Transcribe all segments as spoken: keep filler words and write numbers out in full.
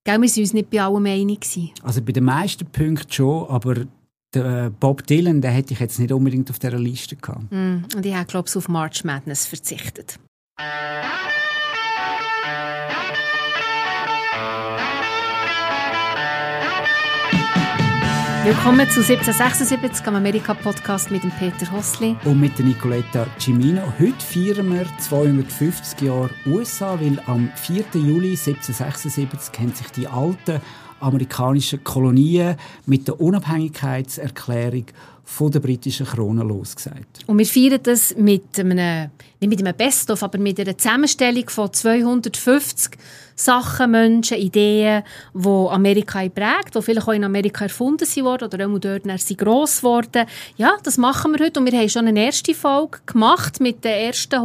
Gell, wir sind uns nicht bei allem einig gewesen. Also bei den meisten Punkten schon, aber der Bob Dylan, den hätte ich jetzt nicht unbedingt auf dieser Liste gehabt. Mm, und ich habe, glaube ich, auf March Madness verzichtet. Willkommen zu siebzehnhundertsechsundsiebzig am Amerika-Podcast mit dem Peter Hossli. Und mit der Nicoletta Cimino. Heute feiern wir zweihundertfünfzig Jahre U S A, weil am vierten Juli siebzehnhundertsechsundsiebzig haben sich die alten amerikanischen Kolonien mit der Unabhängigkeitserklärung von der britischen Krone losgesagt. Und wir feiern das mit einem, nicht mit einem Best-of, aber mit einer Zusammenstellung von zweihundertfünfzig Sachen, Menschen, Ideen, die Amerika prägt, die vielleicht auch in Amerika erfunden wurden oder auch dort sind gross geworden. Ja, das machen wir heute und wir haben schon eine erste Folge gemacht mit den ersten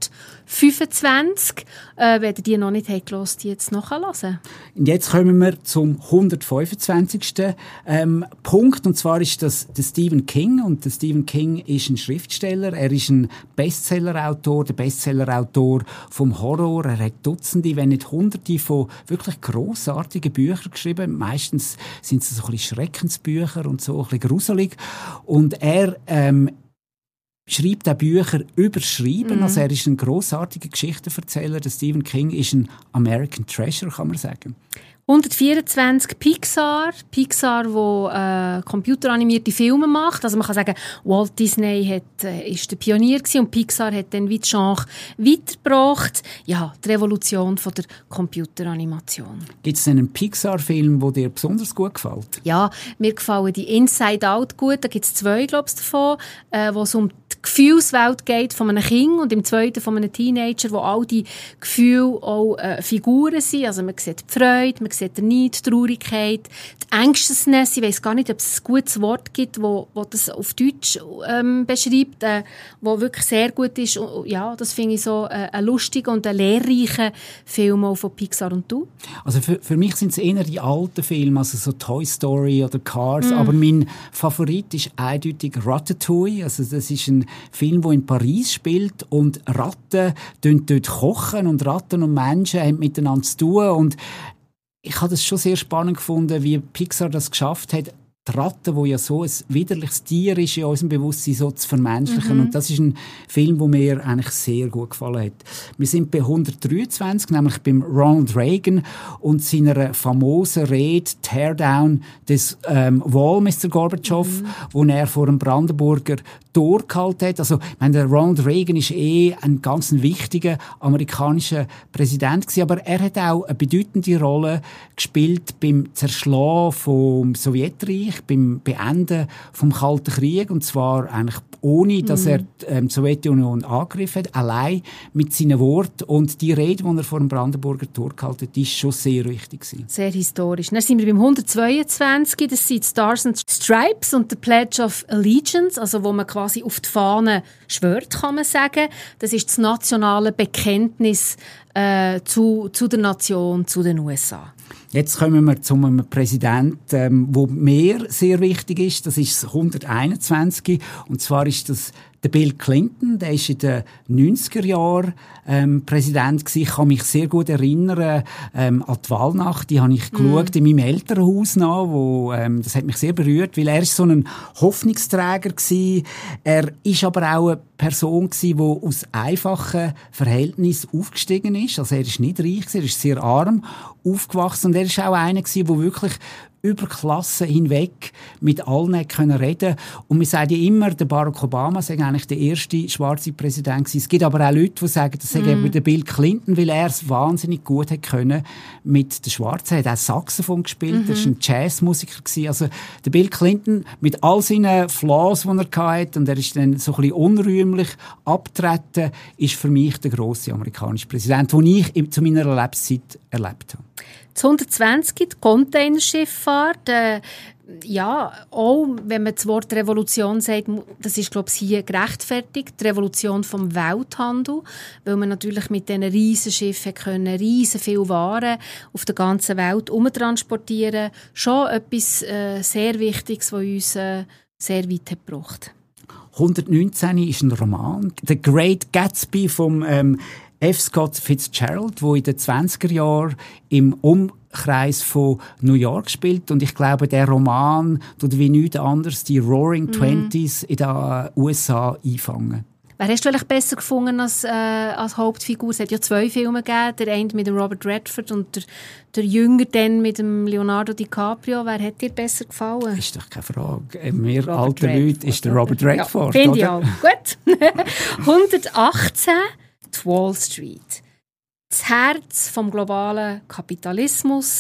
hundertfünfundzwanzig. Äh, wenn ihr die noch nicht habt, hört, die jetzt nachhören. Und jetzt kommen wir zum hundertfünfundzwanzigsten Ähm, Punkt, und zwar ist das der Stephen King. Und der Stephen King ist ein Schriftsteller, er ist ein Bestsellerautor, der Bestsellerautor vom Horror. Er hat Dutzende, wenn nicht Hunderte von wirklich grossartigen Büchern geschrieben. Meistens sind es so ein bisschen Schreckensbücher und so ein bisschen gruselig. Und er ähm, schreibt auch Bücher über Schreiben. Mhm. Also er ist ein grossartiger Geschichtenerzähler. Der Stephen King ist ein American Treasure, kann man sagen. hundertvierundzwanzig Pixar. Pixar, wo äh, computeranimierte Filme macht. Also man kann sagen, Walt Disney hat, äh, ist der Pionier gewesen und Pixar hat dann wie das Genre weitergebracht. Ja, die Revolution von der Computeranimation. Gibt es einen Pixar-Film, der dir besonders gut gefällt? Ja, mir gefallen die Inside Out gut. Da gibt es zwei, glaube ich, davon, äh, wo es um die Gefühlswelt geht von einem Kind und im zweiten von einem Teenager, wo all die Gefühle auch äh, Figuren sind. Also man sieht die Freude, man sieht den Neid, die Traurigkeit, die Anxiousness. Ich weiss gar nicht, ob es ein gutes Wort gibt, wo, wo das auf Deutsch ähm, beschreibt, äh, wo wirklich sehr gut ist. Und, ja, das finde ich so äh, ein lustiger und ein lehrreicher Film auch von Pixar. Und du? Also für, für mich sind es eher die alten Filme, also so Toy Story oder Cars. Mm. Aber mein Favorit ist eindeutig Ratatouille. Also das ist ein Film, der in Paris spielt und Ratten dort kochen und Ratten und Menschen haben miteinander zu tun. Und ich habe das schon sehr spannend gefunden, wie Pixar das geschafft hat, die Ratte, die ja so ein widerliches Tier ist, in unserem Bewusstsein so zu vermenschlichen. Mhm. Und das ist ein Film, der mir eigentlich sehr gut gefallen hat. Wir sind bei hundertdreiundzwanzig, nämlich beim Ronald Reagan und seiner famosen Rede «Teardown des ähm, Wall, Mister Gorbatschow», mhm. wo er vor dem Brandenburger Tor gehalten hat. Also, ich meine, der Ronald Reagan ist eh ein ganz wichtiger amerikanischer Präsident gewesen, aber er hat auch eine bedeutende Rolle gespielt beim Zerschlagen vom Sowjetreich, beim Beenden vom Kalten Krieg, und zwar eigentlich ohne, dass er die ähm, Sowjetunion angegriffen hat, allein mit seinen Worten. Und die Rede, die er vor dem Brandenburger Tor gehalten hat, ist schon sehr wichtig gewesen. Sehr historisch. Dann sind wir beim hundertzweiundzwanzig, das sind Stars and Stripes und the Pledge of Allegiance, also wo man quasi auf die Fahne schwört, kann man sagen. Das ist das nationale Bekenntnis äh, zu, zu der Nation, zu den U S A. Jetzt kommen wir zu einem Präsidenten, ähm, wo mir sehr wichtig ist. Das ist das hunderteinundzwanzig. Und zwar ist das der Bill Clinton. Der ist in den neunziger Jahren ähm, Präsident gewesen. Ich kann mich sehr gut erinnern ähm, an die Wahlnacht. Die habe ich mm. geschaut in meinem Elternhaus nach, wo ähm, das hat mich sehr berührt, weil er ist so ein Hoffnungsträger gewesen. Er ist aber auch eine Person gewesen, die aus einfachen Verhältnissen aufgestiegen ist. Also er ist nicht reich gewesen, er ist sehr arm aufgewachsen und er ist auch einer gewesen, der wirklich über Klassen hinweg mit allen können reden. Und wir sagen ja immer, der Barack Obama sei eigentlich der erste schwarze Präsident gewesen. Es gibt aber auch Leute, die sagen, das sei mm. eben der Bill Clinton, weil er es wahnsinnig gut hat können mit den Schwarzen. Er hat auch Saxophon gespielt, mm-hmm. er war ein Jazzmusiker gewesen. Also der Bill Clinton mit all seinen Flaws, die er hatte, und er ist dann so ein bisschen unrühmlich abgetreten, ist für mich der grosse amerikanische Präsident, den ich zu meiner Lebenszeit erlebt habe. Das hundertzwanzig, die Containerschifffahrt, äh, ja, auch wenn man das Wort Revolution sagt, das ist, glaube ich, hier gerechtfertigt, die Revolution vom Welthandel, weil man natürlich mit diesen riesen Schiffen können riesen viel Waren auf der ganzen Welt umtransportieren. Schon etwas äh, sehr Wichtiges, was uns äh, sehr weit hat gebracht. hundertneunzehn ist ein Roman, «The Great Gatsby» vom ähm F. Scott Fitzgerald, der in den zwanziger Jahren im Kreis von New York spielt. Und ich glaube, der Roman tut wie nichts anderes die Roaring Twenties mm. in den U S A einfangen. Wer hast du vielleicht besser gefunden als, äh, als Hauptfigur? Es hat ja zwei Filme gegeben, der eine mit dem Robert Redford und der, der Jünger dann mit dem Leonardo DiCaprio. Wer hat dir besser gefallen? Ist doch keine Frage. Wir alten Leute ist der Robert Redford. Ja, finde ich auch. Gut. hundertachtzehn, die Wall Street. Das Herz vom globalen Kapitalismus.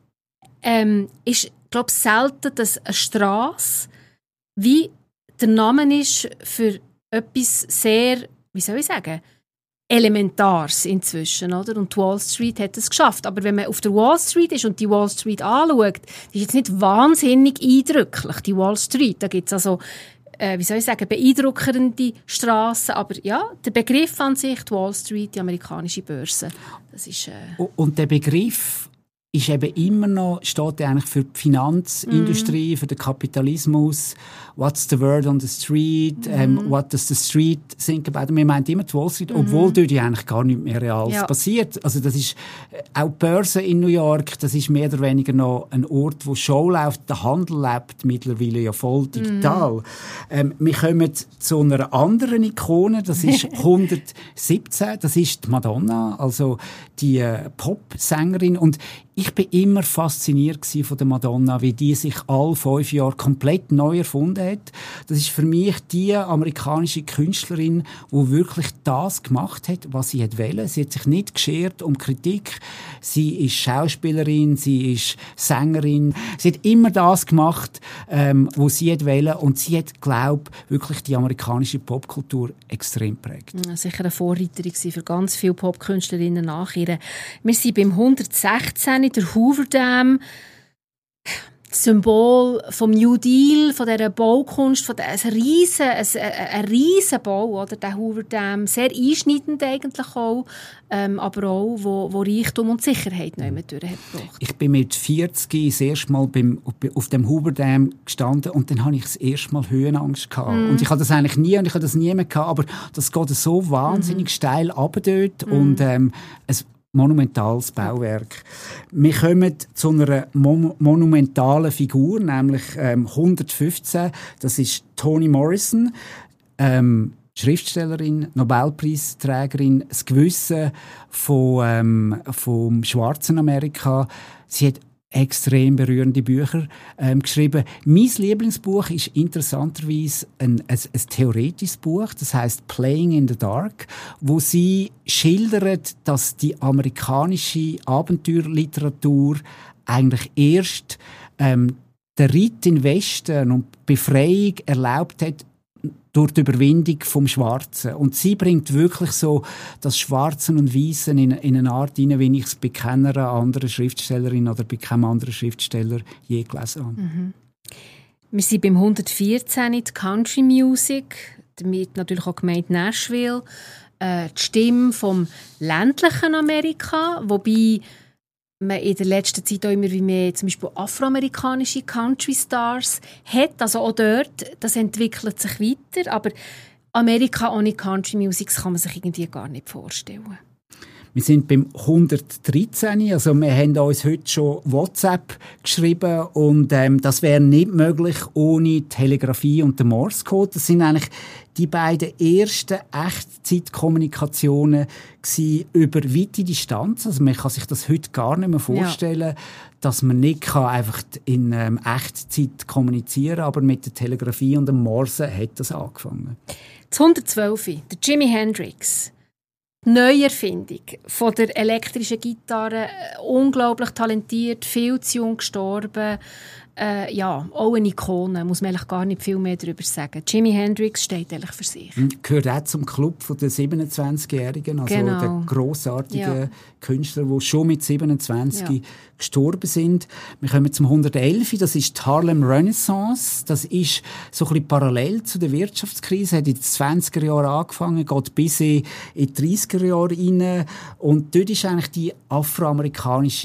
Ähm, ist, glaube ich, selten, dass eine Strasse wie der Name ist für etwas sehr, wie soll ich sagen, Elementares inzwischen, oder? Und die Wall Street hat es geschafft. Aber wenn man auf der Wall Street ist und die Wall Street anschaut, die ist jetzt nicht wahnsinnig eindrücklich, die Wall Street. Da gibt es also, äh, wie soll ich sagen, beeindruckende Strassen. Aber ja, der Begriff an sich, die Wall Street, die amerikanische Börse, das ist... Äh und der Begriff ist eben immer noch, steht eigentlich für die Finanzindustrie, mm. für den Kapitalismus. What's the word on the street? Mm. Um, what does the street think about? Wir meinen immer die Wall Street, mm. obwohl dort ja eigentlich gar nichts mehr Reales ja. passiert. Also das ist, auch die Börse in New York, das ist mehr oder weniger noch ein Ort, wo Show läuft, der Handel lebt mittlerweile ja voll digital. Mm. Ähm, wir kommen zu einer anderen Ikone, das ist hundertsiebzehn, das ist die Madonna, also die äh, Popsängerin. Und ich bin immer fasziniert von der Madonna, wie die sich alle fünf Jahre komplett neu erfunden hat. Das ist für mich die amerikanische Künstlerin, die wirklich das gemacht hat, was sie wollte. Sie hat sich nicht geschert um Kritik. Sie ist Schauspielerin, sie ist Sängerin. Sie hat immer das gemacht, ähm, was sie wollte. Und sie hat, glaube ich, wirklich die amerikanische Popkultur extrem geprägt. Ja, sicher eine Vorreiterin für ganz viele Popkünstlerinnen nach ihr. Wir sind beim hundertsechzehn, der Hoover Dam, das Symbol vom New Deal, von dieser Baukunst, von der, ein riesen, ein, ein riesen Bau, oder, der Hoover Dam, sehr einschneidend eigentlich auch, ähm, aber auch, wo, wo Reichtum und Sicherheit noch immer durchgebracht. Ich bin mit vierzig das erste Mal beim, auf dem Hoover Dam gestanden und dann hatte ich das erste Mal Höhenangst gehabt. Mm. Und ich hatte das eigentlich nie und ich hatte das nie mehr gehabt, aber das geht so wahnsinnig mm. steil runter dort mm. und ähm, es monumentales Bauwerk. Wir kommen zu einer mo- monumentalen Figur, nämlich ähm, hundertfünfzehn. Das ist Toni Morrison, ähm, Schriftstellerin, Nobelpreisträgerin, das Gewissen von, ähm, vom schwarzen Amerika. Sie hat extrem berührende Bücher ähm, geschrieben. Mein Lieblingsbuch ist interessanterweise ein, ein, ein theoretisches Buch, das heißt Playing in the Dark, wo sie schildert, dass die amerikanische Abenteuerliteratur eigentlich erst ähm, den Ritt in den Westen und Befreiung erlaubt hat durch die Überwindung vom Schwarzen. Und sie bringt wirklich so das Schwarzen und Weißen in, in eine Art hinein, wie ich es bei keiner anderen Schriftstellerin oder bei keinem anderen Schriftsteller je gelesen habe. Mhm. Wir sind beim hundertvierzehn, die Country Music, damit natürlich auch gemeint Nashville, äh, die Stimme vom ländlichen Amerika, wobei man in der letzten Zeit auch immer wie mehr zum Beispiel afroamerikanische Country-Stars hat. Also auch dort, das entwickelt sich weiter. Aber Amerika ohne Country-Music kann man sich irgendwie gar nicht vorstellen. Wir sind beim hundertdreizehn. Also wir haben uns heute schon WhatsApp geschrieben und ähm, das wäre nicht möglich ohne Telegrafie und den Morse-Code. Das sind eigentlich die beiden ersten Echtzeitkommunikationen über weite Distanz. Also man kann sich das heute gar nicht mehr vorstellen, ja. dass man nicht kann einfach in ähm, Echtzeit kommunizieren kann, aber mit der Telegrafie und dem Morse hat das angefangen. Das hundertzwölf, der Jimi Hendrix. Neuerfindung von der elektrischen Gitarre, unglaublich talentiert, viel zu jung gestorben. Äh, ja, auch eine Ikone, muss man eigentlich gar nicht viel mehr darüber sagen. Jimi Hendrix steht eigentlich für sich. Gehört auch zum Club der siebenundzwanzigjährigen, also genau. der grossartigen ja. Künstler, die schon mit siebenundzwanzig ja. gestorben sind. Wir kommen zum hundertelf, das ist die Harlem Renaissance. Das ist so ein bisschen parallel zu der Wirtschaftskrise, hat in den zwanziger Jahren angefangen, geht bis in die dreissiger Jahre rein. Und dort ist eigentlich die afroamerikanische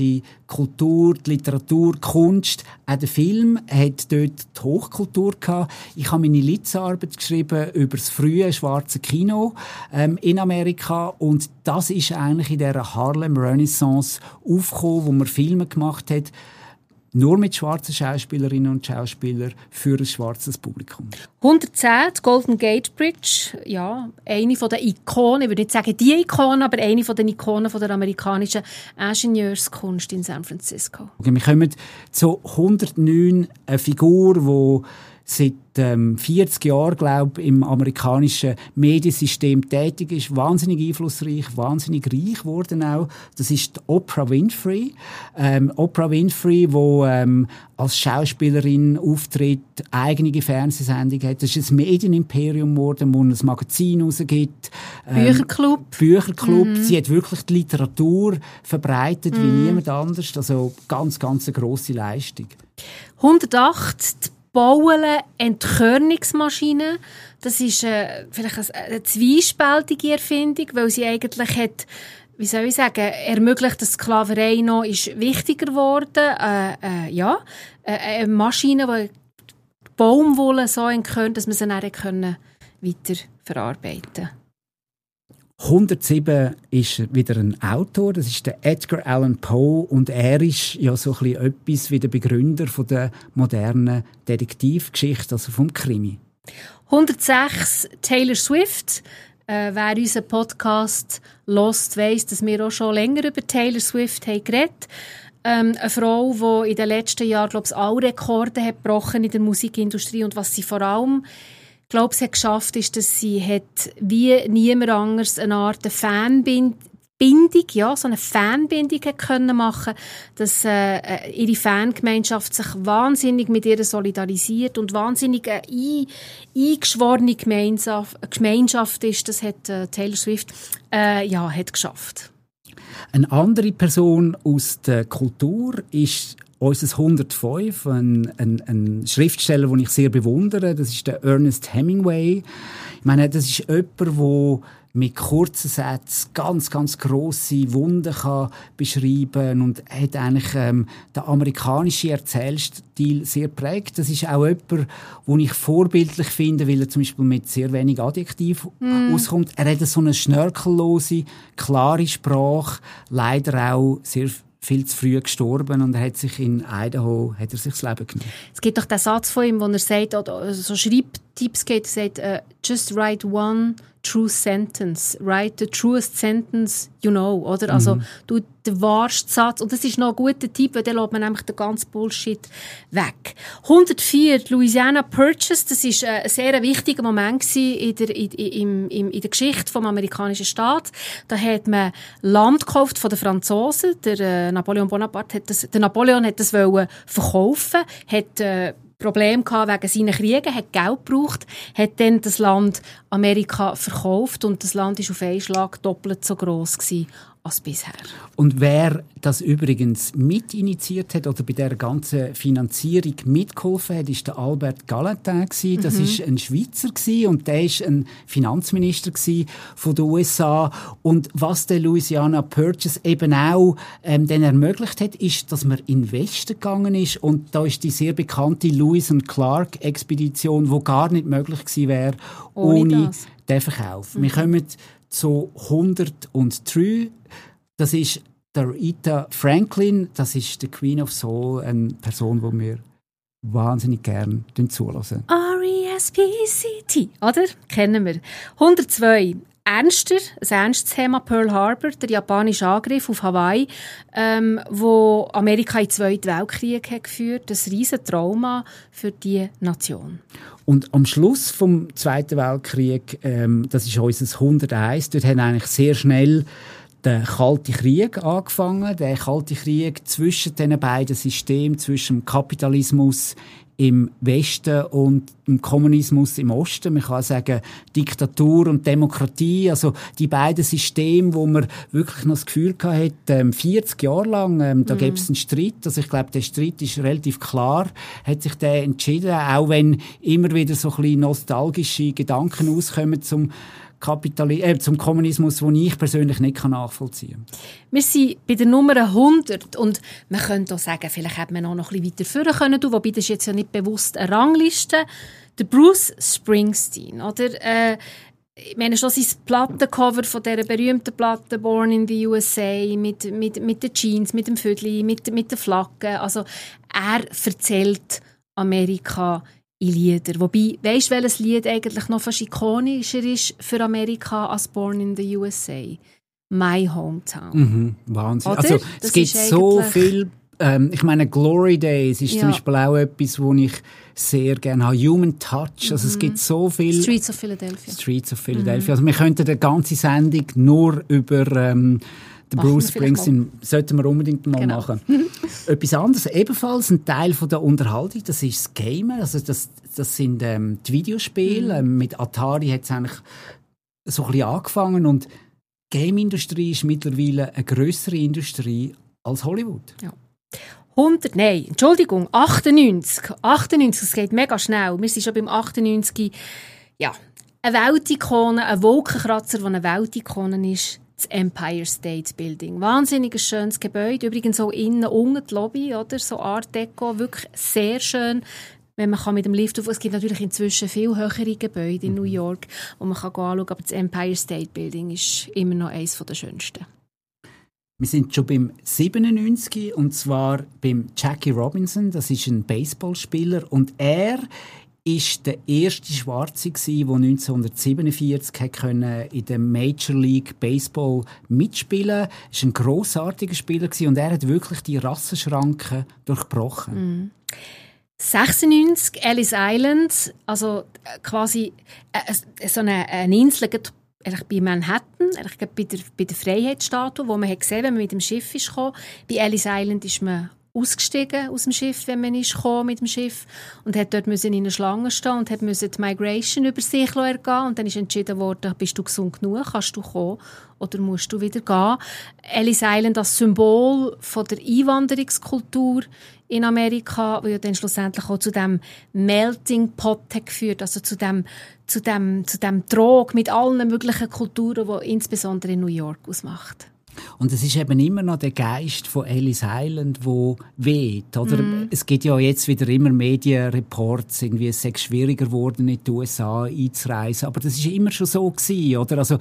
Kultur, die Literatur, die Kunst, auch der Film hat dort die Hochkultur gehabt. Ich habe meine Litzarbeit geschrieben über das frühe schwarze Kino ähm, in Amerika und das ist eigentlich in dieser Harlem Renaissance aufgekommen, wo man Filme gemacht hat, nur mit schwarzen Schauspielerinnen und Schauspielern für ein schwarzes Publikum. hundertzehn, die Golden Gate Bridge, ja, eine von den Ikonen, ich würde nicht sagen die Ikone, aber eine von den Ikonen von der amerikanischen Ingenieurskunst in San Francisco. Okay, wir kommen zu hundertneun, eine Figur, die seit ähm, vierzig Jahren, glaube ich, im amerikanischen Mediensystem tätig ist, wahnsinnig einflussreich, wahnsinnig reich geworden auch. Das ist die Oprah Winfrey. Ähm, Oprah Winfrey, die ähm, als Schauspielerin auftritt, eigene Fernsehsendung hat. Das ist ein Medienimperium geworden, wo ein Magazin rausgibt. Ähm, Bücherclub. Bücherclub. Mhm. Sie hat wirklich die Literatur verbreitet mhm. wie niemand anders. Also ganz, ganz eine grosse Leistung. hundertacht, die Bauen Entkörnungsmaschine. Das ist äh, vielleicht eine, eine zweispältige Erfindung, weil sie eigentlich hat, wie soll ich sagen, ermöglicht, dass Sklaverei noch ist wichtiger geworden. Äh, äh, ja, äh, eine Maschine, die Baumwolle so entkörnt, dass man sie dann können weiter verarbeiten kann. hundertsieben ist wieder ein Autor, das ist der Edgar Allan Poe und er ist ja so ein bisschen etwas wie der Begründer von der modernen Detektivgeschichte, also vom Krimi. hundertsechs Taylor Swift. Äh, wer unseren Podcast hört, weiss, dass wir auch schon länger über Taylor Swift haben geredet. Ähm, eine Frau, die in den letzten Jahren, glaube ich, alle Rekorde hat gebrochen in der Musikindustrie und was sie vor allem Ich glaube, es hat geschafft, ist, dass sie hat wie niemand anderes eine Art Fanbindung, ja, so eine Fanbindung hat können machen, dass äh, ihre Fangemeinschaft sich wahnsinnig mit ihr solidarisiert und wahnsinnig eine ein, eingeschworene Gemeinschaft, Gemeinschaft ist. Das hat äh, Taylor Swift äh, ja, hat geschafft. Eine andere Person aus der Kultur ist unser hundertfünf, ein, ein, ein Schriftsteller, den ich sehr bewundere, das ist der Ernest Hemingway. Ich meine, das ist jemand, der mit kurzen Sätzen ganz, ganz grosse Wunden kann beschreiben und hat eigentlich ähm, den amerikanischen Erzählstil sehr geprägt. Das ist auch jemand, den ich vorbildlich finde, weil er zum Beispiel mit sehr wenig Adjektiv mm. auskommt. Er hat so eine schnörkellose, klare Sprache, leider auch sehr viel zu früh gestorben und er hat sich in Idaho hat er sich das Leben genommen. Es gibt doch den Satz von ihm, wo er sagt, oder so Schreibtipps gibt, er sagt, uh, just write one true sentence, write the truest sentence you know, oder? Also, mhm. du den wahrsten Satz, und das ist noch ein guter Tipp, weil dann lässt man nämlich den ganzen Bullshit weg. hundertvier, Louisiana Purchase, das war ein sehr wichtiger Moment in der, in, in, in, in der Geschichte des amerikanischen Staates. Da hat man Land gekauft von den Franzosen, der äh, Napoleon Bonaparte hat das, der Napoleon hat das wollen verkaufen, hat äh, Probleme gehabt wegen seinen Kriegen, hat Geld gebraucht, hat dann das Land Amerika verkauft und das Land war auf einen Schlag doppelt so gross gewesen als bisher. Und wer das übrigens mitinitiiert hat oder bei der ganzen Finanzierung mitgeholfen hat, ist der Albert Gallatin gewesen. Das mhm. ist ein Schweizer gewesen und der ist ein Finanzminister gewesen von den U S A. Und was der Louisiana Purchase eben auch ähm, dann ermöglicht hat, ist, dass man in den Westen gegangen ist und da ist die sehr bekannte Lewis und Clark Expedition, die gar nicht möglich gewesen wäre ohne, ohne den Verkauf. Mhm. Wir kommen zu hundertdrei. Das ist der Aretha Franklin. Das ist die Queen of Soul, eine Person, die wir wahnsinnig gerne zulassen. R E S P C T, oder? Kennen wir. hundertzwei. Ernster, ein ernstes Thema, Pearl Harbor, der japanische Angriff auf Hawaii, ähm, wo Amerika in den Zweiten Weltkrieg hat geführt, ein riesen Trauma für die Nation. Und am Schluss vom Zweiten Weltkrieg, ähm, das ist unser hunderteins, dort haben eigentlich sehr schnell der Kalte Krieg angefangen, der Kalte Krieg zwischen den beiden Systemen, zwischen dem Kapitalismus im Westen und dem Kommunismus im Osten. Man kann sagen, Diktatur und Demokratie, also die beiden Systeme, wo man wirklich noch das Gefühl hatte, ähm, vierzig Jahre lang, ähm, da mm. gäbe es einen Streit. Also ich glaube, der Streit ist relativ klar, hat sich der entschieden, auch wenn immer wieder so ein bisschen nostalgische Gedanken auskommen zum Kapitali- äh, zum Kommunismus, den ich persönlich nicht nachvollziehen kann. Wir sind bei der Nummer hundert und man könnte auch sagen, vielleicht hätte man auch noch ein bisschen weiter führen können, wobei das ist jetzt ja nicht bewusst eine Rangliste. Der Bruce Springsteen, oder? Äh, ich meine schon sein Plattencover von dieser berühmten Platte «Born in the U S A» mit, mit, mit den Jeans, mit dem Vödli, mit, mit den Flaggen. Also er erzählt Amerika in Lieder. Wobei, weisst du, welches Lied eigentlich noch fast ikonischer ist für Amerika als «Born in the U S A»? «My Hometown». Mhm, Wahnsinn. Oder? Also Das es gibt so viel... Ähm, ich meine, «Glory Days» ist ja. zum Beispiel auch etwas, wo ich sehr gerne habe. «Human Touch», mhm. also es gibt so viel... «Streets of Philadelphia». «Streets of Philadelphia». Mhm. Also wir könnten eine ganze Sendung nur über... Ähm, Der Bruce Springsteen sollten wir unbedingt mal genau. machen. Etwas anderes, ebenfalls ein Teil von der Unterhaltung, das ist das Gamen. Also das, das sind ähm, die Videospiele. Mhm. Mit Atari hat es eigentlich so ein bisschen angefangen und die Game-Industrie ist mittlerweile eine grössere Industrie als Hollywood. Ja. hundert, nein, Entschuldigung, achtundneunzig. achtundneunzig, es geht mega schnell. Wir sind schon beim achtundneunzig. Ja, eine Weltikone, ein Wolkenkratzer, der eine Weltikone ist. Das Empire State Building. Wahnsinnig schönes Gebäude. Übrigens auch innen unten die Lobby, oder? So Art Deco. Wirklich sehr schön. Wenn man kann mit dem Lift auf. Es gibt natürlich inzwischen viel höhere Gebäude in New York, wo man kann anschauen kann. Aber das Empire State Building ist immer noch eines der schönsten. Wir sind schon beim siebenundneunzig und zwar beim Jackie Robinson. Das ist ein Baseballspieler und er ist der erste Schwarze gsi, der neunzehnhundertsiebenundvierzig in der Major League Baseball mitspielen. Er war ein grossartiger Spieler und er hat wirklich die Rassenschranken durchbrochen. Mm. sechsundneunzig, Ellis Island, also quasi äh, so eine, eine Insel bei Manhattan, bei der, bei der Freiheitsstatue, wo man hat gesehen, wenn man mit dem Schiff ist gekommen. Bei Ellis Island ist man ausgestiegen aus dem Schiff, wenn man ist gekommen mit dem Schiff und hat dort müssen in einer Schlange stehen und hat müssen die Migration über sich ergehen und dann ist entschieden worden, bist du gesund genug, kannst du kommen oder musst du wieder gehen. Ellis Island als Symbol von der Einwanderungskultur in Amerika, die ja dann schlussendlich auch zu dem Melting Pot hat geführt, also zu dem, zu dem, zu dem Trog mit allen möglichen Kulturen, die insbesondere in New York ausmacht. Und es ist eben immer noch der Geist von Ellis Island, der weht. Oder? Mm. Es gibt ja jetzt wieder immer Medienreports, irgendwie es sei schwieriger geworden, in die U S A einzureisen. Aber das war immer schon so gewesen, oder? Also,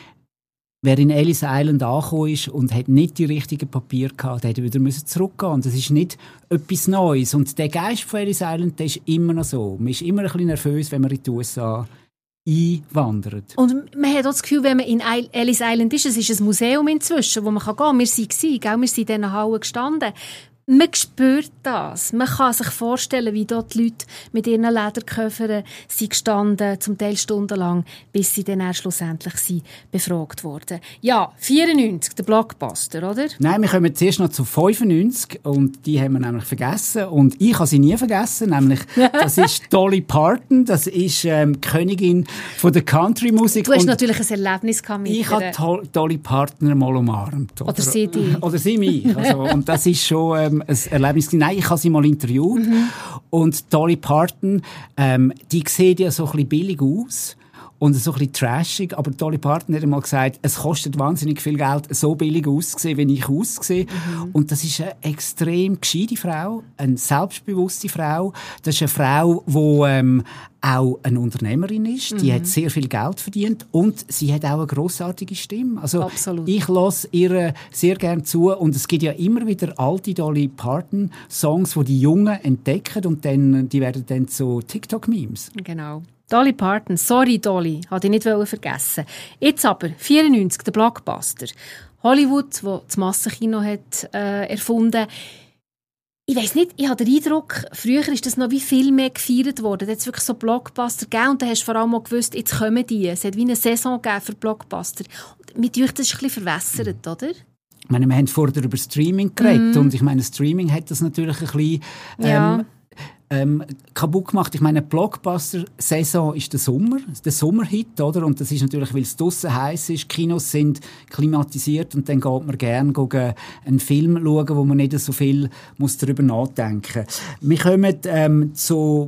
wer in Ellis Island angekommen ist und hat nicht die richtigen Papiere gehabt, hätte wieder zurückgehen müssen. Das ist nicht etwas Neues. Und der Geist von Ellis Island, der ist immer noch so. Man ist immer ein bisschen nervös, wenn man in die U S A einwandert. Und man hat auch das Gefühl, wenn man in Ellis Island ist, es ist ein Museum inzwischen, wo man gehen kann. Wir waren, wir sind in diesen Hallen gestanden. Man spürt das. Man kann sich vorstellen, wie dort die Leute mit ihren Lederköfern sind gestanden, zum Teil stundenlang, bis sie dann erst schlussendlich sind befragt wurden. Ja, vierundneunzig, der Blockbuster, oder? Nein, wir kommen zuerst noch zu fünfundneunzig und die haben wir nämlich vergessen. Und ich habe sie nie vergessen, nämlich das ist Dolly Parton, das ist ähm, Königin von der Country-Musik. Du hast und natürlich ein Erlebnis gehabt mit ich habe Dolly Parton mal umarmt. Oder, oder sie dich. Oder sie mich. Also, und das ist schon ähm, ein Erlebnis. Nein, ich habe sie mal interviewt. Mhm. Und Dolly Parton, ähm, die sieht ja so ein bisschen billig aus. Und so ein bisschen trashig. Aber Dolly Parton hat einmal gesagt, es kostet wahnsinnig viel Geld, so billig auszusehen, wie ich aussehe. Mhm. Und das ist eine extrem gescheite Frau, eine selbstbewusste Frau. Das ist eine Frau, die ähm, auch eine Unternehmerin ist. Mhm. Die hat sehr viel Geld verdient. Und sie hat auch eine grossartige Stimme. Also absolut. Ich höre ihr sehr gerne zu. Und es gibt ja immer wieder alte Dolly Parton-Songs, die die Jungen entdecken. Und dann, die werden dann zu TikTok-Memes. Genau. Dolly Parton, sorry Dolly, hatte ich nicht vergessen. Jetzt aber, vierundneunzig, der Blockbuster. Hollywood, wo das Massenkino hat äh, erfunden. Ich weiss nicht, ich habe den Eindruck, früher ist das noch wie viel mehr gefeiert worden. Da hat es wirklich so Blockbuster gegeben und da hast du vor allem auch gewusst, jetzt kommen die. Es hat wie eine Saison gegeben für Blockbuster. Mit euch das ist ein bisschen verwässert, oder? Ich meine, wir haben vorher über Streaming geredet mm. und ich meine, Streaming hat das natürlich ein bisschen... Ähm, ja. Ähm, kaputt gemacht. Ich meine, Blockbuster-Saison ist der Sommer, der Sommerhit, oder? Und das ist natürlich, weil es draussen heiß ist, Kinos sind klimatisiert und dann geht man gerne gucken, einen Film schauen, wo man nicht so viel muss darüber nachdenken muss. Wir kommen ähm, zu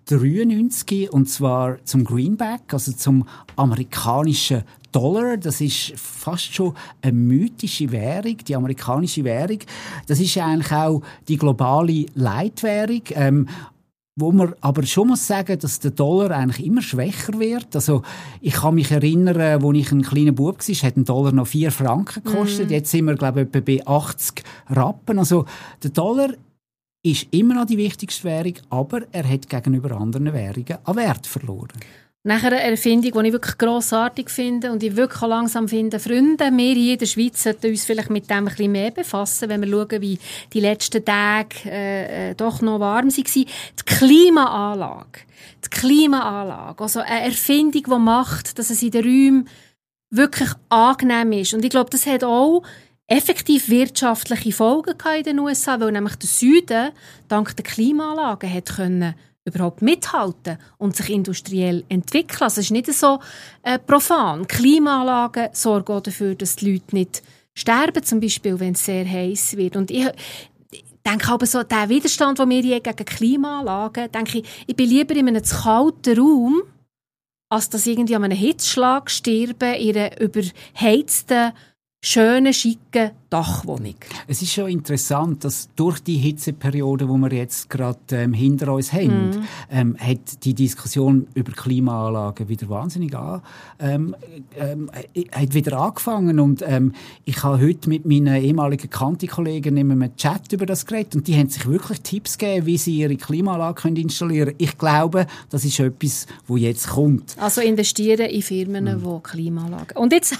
neunzehnhundertdreiundneunzig, und zwar zum Greenback, also zum amerikanischen Dollar. Das ist fast schon eine mythische Währung, die amerikanische Währung. Das ist eigentlich auch die globale Leitwährung. Ähm, wo man aber schon muss sagen, dass der Dollar eigentlich immer schwächer wird. Also ich kann mich erinnern, als ich ein kleiner Bub war, hat ein Dollar noch vier Franken gekostet. Mm. Jetzt sind wir, glaube ich, etwa bei achtzig Rappen. Also der Dollar ist immer noch die wichtigste Währung, aber er hat gegenüber anderen Währungen an Wert verloren. Nachher eine Erfindung, die ich wirklich grossartig finde und ich wirklich auch langsam finde, Freunde, wir hier in der Schweiz sollten uns vielleicht mit dem ein bisschen mehr befassen, wenn wir schauen, wie die letzten Tage äh, doch noch warm waren. Die Klimaanlage. Die Klimaanlage. Also eine Erfindung, die macht, dass es in den Räumen wirklich angenehm ist. Und ich glaube, das hat auch effektiv wirtschaftliche Folgen in den U S A, weil nämlich der Süden dank der Klimaanlagen hat können überhaupt mithalten und sich industriell entwickeln. Also es ist nicht so äh, profan. Klimaanlagen sorgen auch dafür, dass die Leute nicht sterben, zum Beispiel, wenn es sehr heiß wird. Und ich, ich denke aber so, der Widerstand, den wir hier gegen Klimaanlagen, denke ich, ich bin lieber in einem zu kalten Raum, als dass irgendwie an einem Hitzschlag sterben in einer überheizten, schöne, schicke Dachwohnung. Es ist schon interessant, dass durch die Hitzeperiode, die wir jetzt gerade ähm, hinter uns haben, mm. ähm, hat die Diskussion über Klimaanlagen wieder wahnsinnig an, ähm, ähm, hat wieder angefangen. Und ähm, ich habe heute mit meinen ehemaligen Kanti-Kollegen in einem Chat über das geredet und die haben sich wirklich Tipps gegeben, wie sie ihre Klimaanlage können installieren können. Ich glaube, das ist etwas, das jetzt kommt. Also investieren in Firmen, mm. die Klimaanlagen... Und jetzt...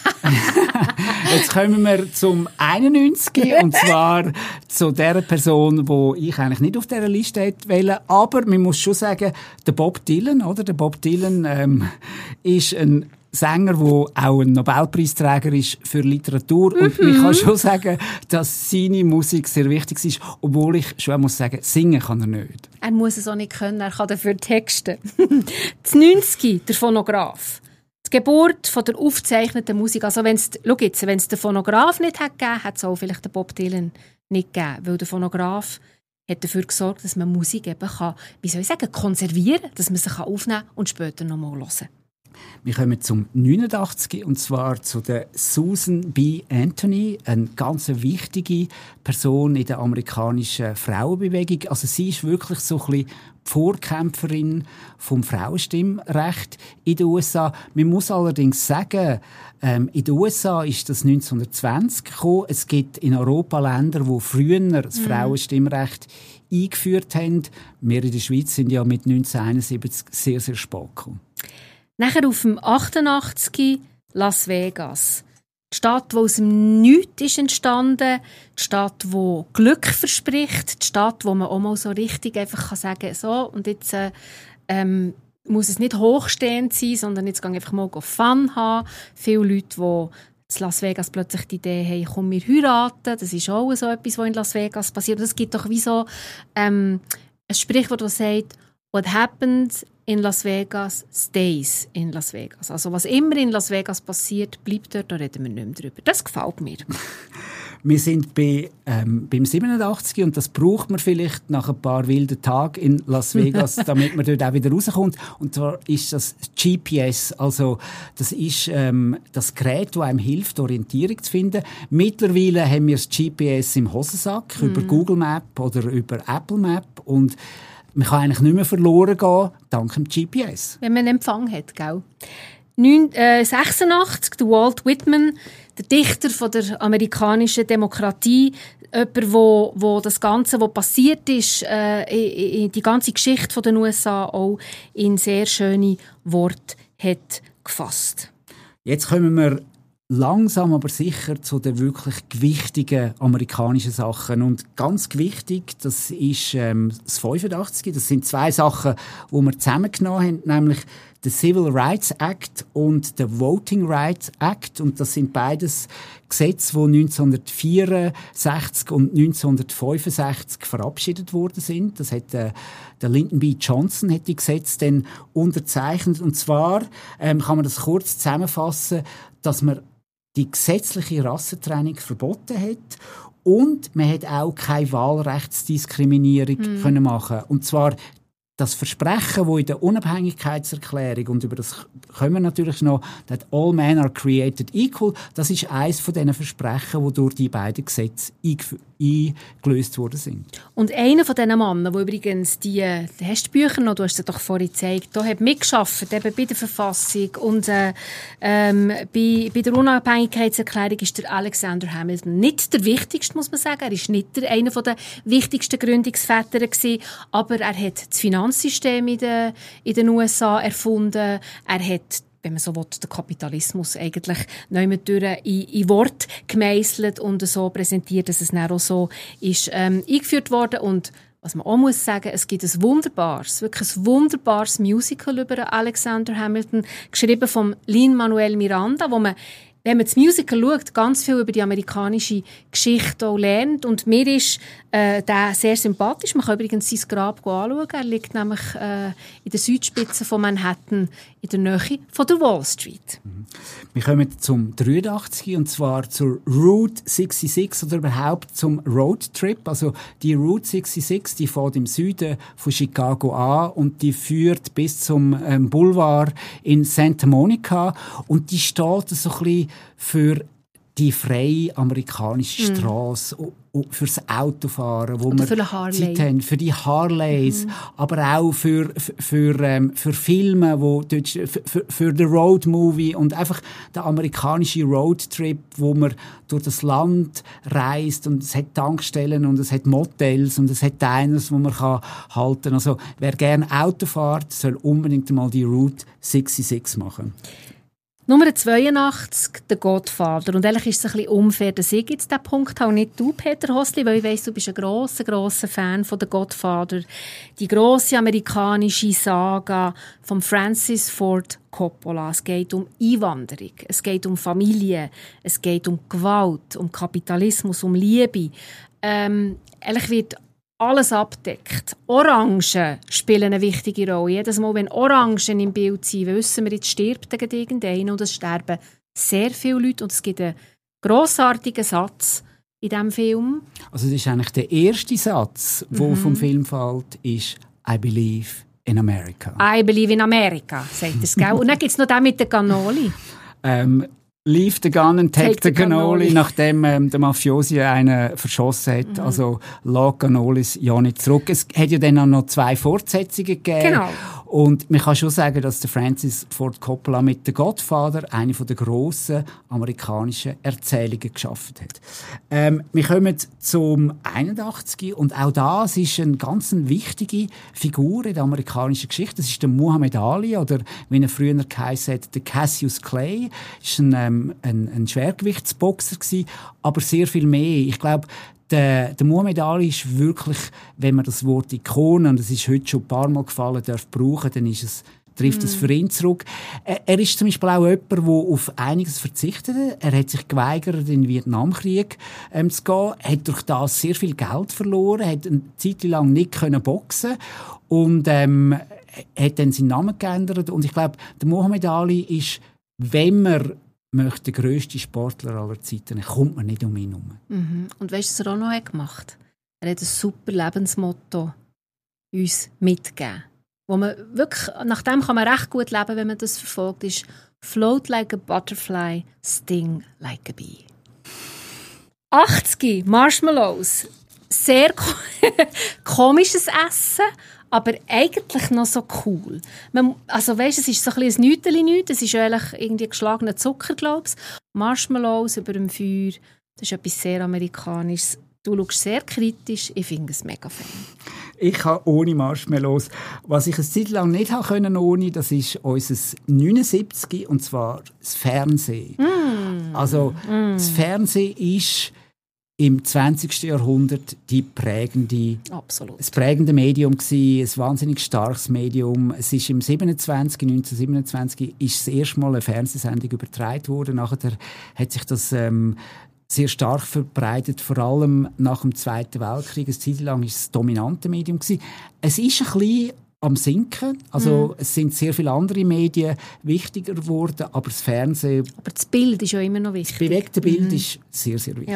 Jetzt kommen wir zum einundneunzig und zwar zu der Person, die ich eigentlich nicht auf dieser Liste hätte wollen. Aber man muss schon sagen, der Bob Dylan, oder? Der Bob Dylan ähm, ist ein Sänger, der auch ein Nobelpreisträger ist für Literatur. Mhm. Und man kann schon sagen, dass seine Musik sehr wichtig ist, obwohl ich schon muss sagen, singen kann er nicht. Er muss es auch nicht können, er kann dafür texten. Das neunzig, der Phonograph. Die Geburt von der aufgezeichneten Musik. Also wenn's, schau jetzt, wenn es den Phonograph nicht hätte gegeben, hätte es auch vielleicht den Bob Dylan nicht gegeben. Weil der Phonograph hat dafür gesorgt, dass man Musik eben kann, wie soll ich sagen, konservieren, dass man sie aufnehmen kann und später noch mal hören. Wir kommen zum neunundachtzig und zwar zu der Susan B. Anthony, eine ganz wichtige Person in der amerikanischen Frauenbewegung. Also sie ist wirklich so ein bisschen die Vorkämpferin vom Frauenstimmrecht in den U S A. Man muss allerdings sagen, ähm, in den U S A ist das neunzehnhundertzwanzig gekommen. Es gibt in Europa Länder, die früher das mhm. Frauenstimmrecht eingeführt haben. Wir in der Schweiz sind ja mit neunzehnhunderteinundsiebzig sehr, sehr spät gekommen. Nachher auf dem achtundachtzig Las Vegas. Die Stadt, die aus dem Nichts ist entstanden, die Stadt, die Glück verspricht, die Stadt, wo man auch mal so richtig einfach sagen kann, so, und jetzt äh, ähm, muss es nicht hochstehend sein, sondern jetzt kann ich einfach mal Fun haben. Viele Leute, die in Las Vegas plötzlich die Idee haben, komm, wir heiraten, das ist auch so etwas, was in Las Vegas passiert. Und es gibt doch wie so ähm, ein Sprichwort, das sagt, what happens in Las Vegas stays in Las Vegas. Also was immer in Las Vegas passiert, bleibt dort, da reden wir nicht mehr drüber. Das gefällt mir. Wir sind bei, ähm, beim siebenundachtzig und das braucht man vielleicht nach ein paar wilden Tagen in Las Vegas, damit man dort auch wieder rauskommt. Und zwar ist das G P S, also das ist ähm, das Gerät, das einem hilft, Orientierung zu finden. Mittlerweile haben wir das G P S im Hosensack, mm. über Google Map oder über Apple Map und man kann eigentlich nicht mehr verloren gehen, dank dem G P S. Wenn man einen Empfang hat, gell? neunzehnhundertsechsundachtzig, der Walt Whitman, der Dichter von der amerikanischen Demokratie, jemand, wo, wo das Ganze, was passiert ist, äh, die ganze Geschichte der U S A auch in sehr schöne Worte hat gefasst. Jetzt kommen wir langsam aber sicher zu den wirklich gewichtigen amerikanischen Sachen. Und ganz gewichtig, das ist ähm, das fünfundachtzig. Das sind zwei Sachen, die wir zusammengenommen haben, nämlich der Civil Rights Act und der Voting Rights Act. Und das sind beides Gesetze, die neunzehnhundertvierundsechzig und neunzehnhundertfünfundsechzig verabschiedet worden sind. Das hat äh, der Lyndon B. Johnson hat die Gesetze dann unterzeichnet. Und zwar ähm, kann man das kurz zusammenfassen, dass man die gesetzliche Rassentrennung verboten hat und man hat auch keine Wahlrechtsdiskriminierung mm. können machen. Und zwar das Versprechen, das in der Unabhängigkeitserklärung, und über das kommen wir natürlich noch, that all men are created equal, das ist eines von diesen Versprechen, die durch die beiden Gesetze eingelöst worden sind. Und einer von diesen Männern, der übrigens die, du hast die Bücher noch, du hast sie doch vorhin gezeigt, da hat mitgearbeitet, eben bei der Verfassung und äh, ähm, bei, bei der Unabhängigkeitserklärung ist der Alexander Hamilton nicht der wichtigste, muss man sagen. Er ist nicht der, einer der wichtigsten Gründungsväter gewesen, aber er hat das Finanzsystem in den, in den U S A erfunden. Er hat, wenn man so will, den Kapitalismus eigentlich neu mit durch in, in Wort gemeisselt und so präsentiert, dass es dann auch so ist ähm, eingeführt worden. Und was man auch muss sagen, es gibt ein wunderbares, wirklich ein wunderbares Musical über Alexander Hamilton, geschrieben von Lin-Manuel Miranda, wo man, wenn man das Musical schaut, ganz viel über die amerikanische Geschichte auch lernt. Und mir ist äh, der sehr sympathisch. Man kann übrigens sein Grab anschauen. Er liegt nämlich äh, in der Südspitze von Manhattan, in der Nähe von der Wall Street. Mhm. Wir kommen zum dreiundachtzig, und zwar zur Route sechsundsechzig oder überhaupt zum Roadtrip. Also die Route sechsundsechzig, die fährt im Süden von Chicago an und die führt bis zum ähm, Boulevard in Santa Monica, und die steht so ein bisschen für die freie amerikanische Straße, mm. fürs Autofahren, wo Oder wir für Zeit haben, für die Harleys, mm. aber auch für, für, für, ähm, für Filme, wo dort, für, für, für den Roadmovie und einfach der amerikanische Roadtrip, wo man durch das Land reist, und es hat Tankstellen und es hat Motels und es hat Diners, wo man kann halten. Also wer gerne Auto fährt, soll unbedingt mal die Route sechsundsechzig machen. Nummer zweiundachtzig, der Godfather. Und eigentlich ist es ein bisschen unfair, dass ich jetzt diesen Punkt habe, nicht du, Peter Hosli, weil ich weiss, du bist ein grosser, grosser Fan von der Godfather. Die grosse amerikanische Saga von Francis Ford Coppola. Es geht um Einwanderung, es geht um Familie, es geht um Gewalt, um Kapitalismus, um Liebe. Ähm, eigentlich wird alles abdeckt. Orangen spielen eine wichtige Rolle. Jedes Mal, wenn Orangen im Bild sind, wissen wir, jetzt stirbt irgendeiner, und es sterben sehr viele Leute. Und es gibt einen grossartigen Satz in diesem Film. Also das ist eigentlich der erste Satz, der mhm. vom Film fällt, ist «I believe in America». «I believe in America», sagt es, gell? Und dann gibt es noch den mit der Cannoli. ähm, «Leave the gun and take, take the cannoli», cannoli. Nachdem ähm, der Mafiosi einen verschossen hat. Mhm. Also «La Cannolis ja nicht zurück». Es hat ja dann auch noch zwei Fortsetzungen gegeben. Genau. Und man kann schon sagen, dass der Francis Ford Coppola mit «The Godfather» eine von der grossen amerikanischen Erzählungen geschaffen hat. Ähm, wir kommen zum einundachtzig, und auch das ist eine ganz wichtige Figur in der amerikanischen Geschichte. Das ist der Muhammad Ali, oder wie er früher geheißen hat, der Cassius Clay. Das ist ein, ähm, ein, ein Schwergewichtsboxer gewesen, aber sehr viel mehr. Ich glaube, Der, der Muhammad Ali ist wirklich, wenn man das Wort Ikone, und das ist heute schon ein paar Mal gefallen, darf brauchen, dann ist es, trifft es mm. für ihn zurück. Er, er ist zum Beispiel auch jemand, der auf einiges verzichtet. Er hat sich geweigert, in den Vietnamkrieg ähm, zu gehen, hat durch das sehr viel Geld verloren, hat eine Zeit lang nicht können boxen und ähm, hat dann seinen Namen geändert. Und ich glaube, der Muhammad Ali ist, wenn man möchte der grösste Sportler aller Zeiten, dann kommt man nicht um ihn herum. Mhm. Und weißt du, was er auch noch gemacht hat? Er hat ein super Lebensmotto uns mitgegeben. Wo man wirklich, nach dem kann man recht gut leben, wenn man das verfolgt, ist «Float like a butterfly, sting like a bee». achtzig, Marshmallows. Sehr komisches Essen, aber eigentlich noch so cool. Man, also weißt, es ist so ein bisschen ein Nüteli-Nüt, es ist eigentlich irgendwie geschlagener Zucker, glaube ich. Marshmallows über dem Feuer, das ist etwas sehr Amerikanisches. Du schaust sehr kritisch, ich finde es mega fein. Ich kann ohne Marshmallows. Was ich eine Zeit lang nicht haben können ohne, das ist unser neunundsiebzig, und zwar das Fernsehen. Mm. Also mm. das Fernsehen ist im zwanzigsten Jahrhundert die prägende, Absolut. das prägende Medium gewesen, ein wahnsinnig starkes Medium. Es ist im siebenundzwanzig, neunzehnhundertsiebenundzwanzig ist das erste Mal eine Fernsehsendung übertragen worden. Nachher hat sich das ähm, sehr stark verbreitet, vor allem nach dem Zweiten Weltkrieg. Eine Zeit lang war es das dominante Medium gewesen. Es ist ein bisschen am Sinken. Also mm. es sind sehr viele andere Medien wichtiger geworden, aber das Fernsehen... Aber das Bild ist ja immer noch wichtig. Das bewegte Bild mm. ist sehr, sehr wichtig. Ja.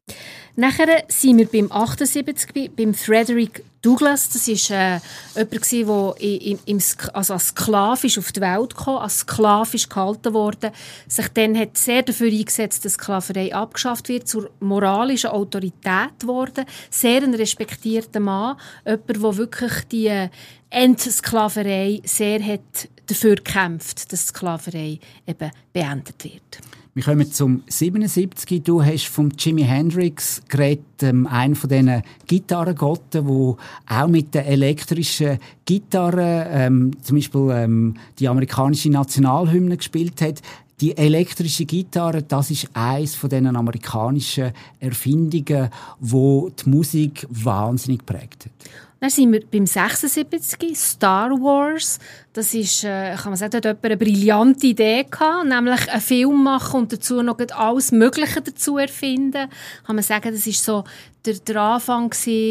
Nachher sind wir beim achtundsiebzig, beim Frederick Douglass. Das war äh, jemand, der im, im, also als Sklave auf die Welt kam, als Sklave gehalten wurde, sich dann hat sehr dafür eingesetzt, dass Sklaverei abgeschafft wird, zur moralischen Autorität geworden. Sehr ein respektierter Mann, jemand, der wirklich die Endsklaverei sehr hat dafür gekämpft, dass die Sklaverei eben beendet wird. Wir kommen zum siebenundsiebzig. Du hast von Jimi Hendrix geredet, ähm, einer von diesen Gitarrengotten, der auch mit der elektrischen Gitarre, ähm, zum Beispiel ähm, die amerikanische Nationalhymne gespielt hat. Die elektrische Gitarre, das ist eines von diesen amerikanischen Erfindungen, wo die Musik wahnsinnig prägt hat. Dann sind wir beim sechsundsiebzig, Star Wars. Das ist, äh, kann man sagen, da hat jemand eine brillante Idee gehabt, nämlich einen Film machen und dazu noch alles Mögliche dazu erfinden. Kann man sagen, das ist so der, der Anfang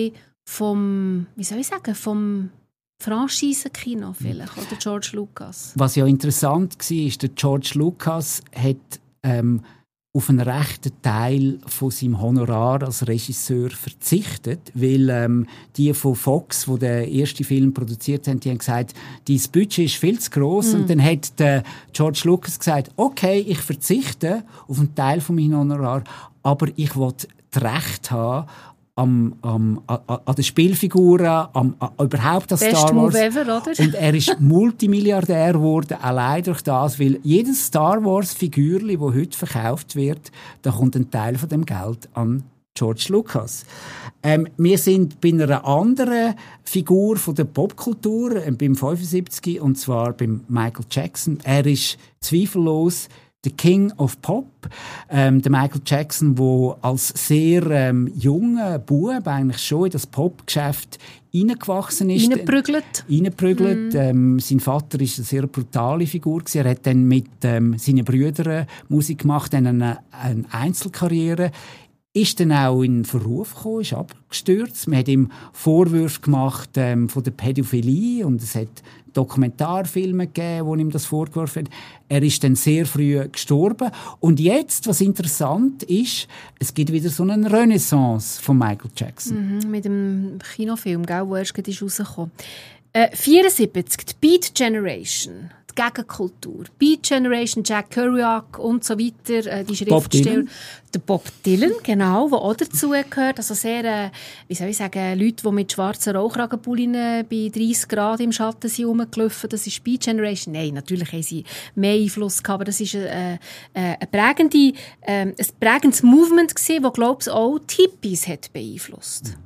vom, wie soll ich sagen, vom Franchise-Kino vielleicht, oder George Lucas. Was ja interessant war, ist, der George Lucas hat ähm, auf einen rechten Teil von seinem Honorar als Regisseur verzichtet, weil ähm, die von Fox, die den ersten Film produziert haben, die haben gesagt, dein Budget ist viel zu gross. Mm. Und dann hat der George Lucas gesagt, okay, ich verzichte auf einen Teil von meinem Honorar, aber ich will das Recht haben am, am, an, an den Spielfiguren, am, an, überhaupt an Best Star Wars. Move ever, oder? Und er ist Multimilliardär geworden, allein durch das, weil jedes Star Wars-Figürchen, das heute verkauft wird, da kommt ein Teil von dem Geld an George Lucas. Ähm, wir sind bei einer anderen Figur von der Popkultur, äh, beim fünfundsiebzig, und zwar beim Michael Jackson. Er ist zweifellos The King of Pop. Ähm, der Michael Jackson, der als sehr ähm, junger Bub eigentlich schon in das Popgeschäft reingewachsen ist. Reingeprügelt. Reingeprügelt. Mm. Ähm, sein Vater war eine sehr brutale Figur. Er hat dann mit ähm, seinen Brüdern Musik gemacht, dann eine, eine Einzelkarriere. Ist dann auch in Verruf gekommen, ist abgestürzt. Man hat ihm Vorwürfe gemacht ähm, von der Pädophilie und es hat Dokumentarfilme gegeben, wo ihm das vorgeworfen haben. Er ist dann sehr früh gestorben. Und jetzt, was interessant ist, es gibt wieder so eine Renaissance von Michael Jackson. Mhm, mit dem Kinofilm, gell, wo erst gerade rausgekommen ist. Äh, vierundsiebzig, die Beat Generation. Gegenkultur. Beat Generation, Jack Kerouac und so weiter, äh, die Schriftsteller. Der Bob Dylan, genau, der auch dazu gehört. Also sehr, äh, wie soll ich sagen, Leute, die mit schwarzen Rauchragenpullen bei dreißig Grad im Schatten sind rumgelaufen. Das ist Beat Generation. Nein, natürlich haben sie mehr Einfluss gehabt, aber das ist äh, äh, ein, prägende, äh, ein prägendes Movement gewesen, das, glaube ich, auch die Hippies hat beeinflusst.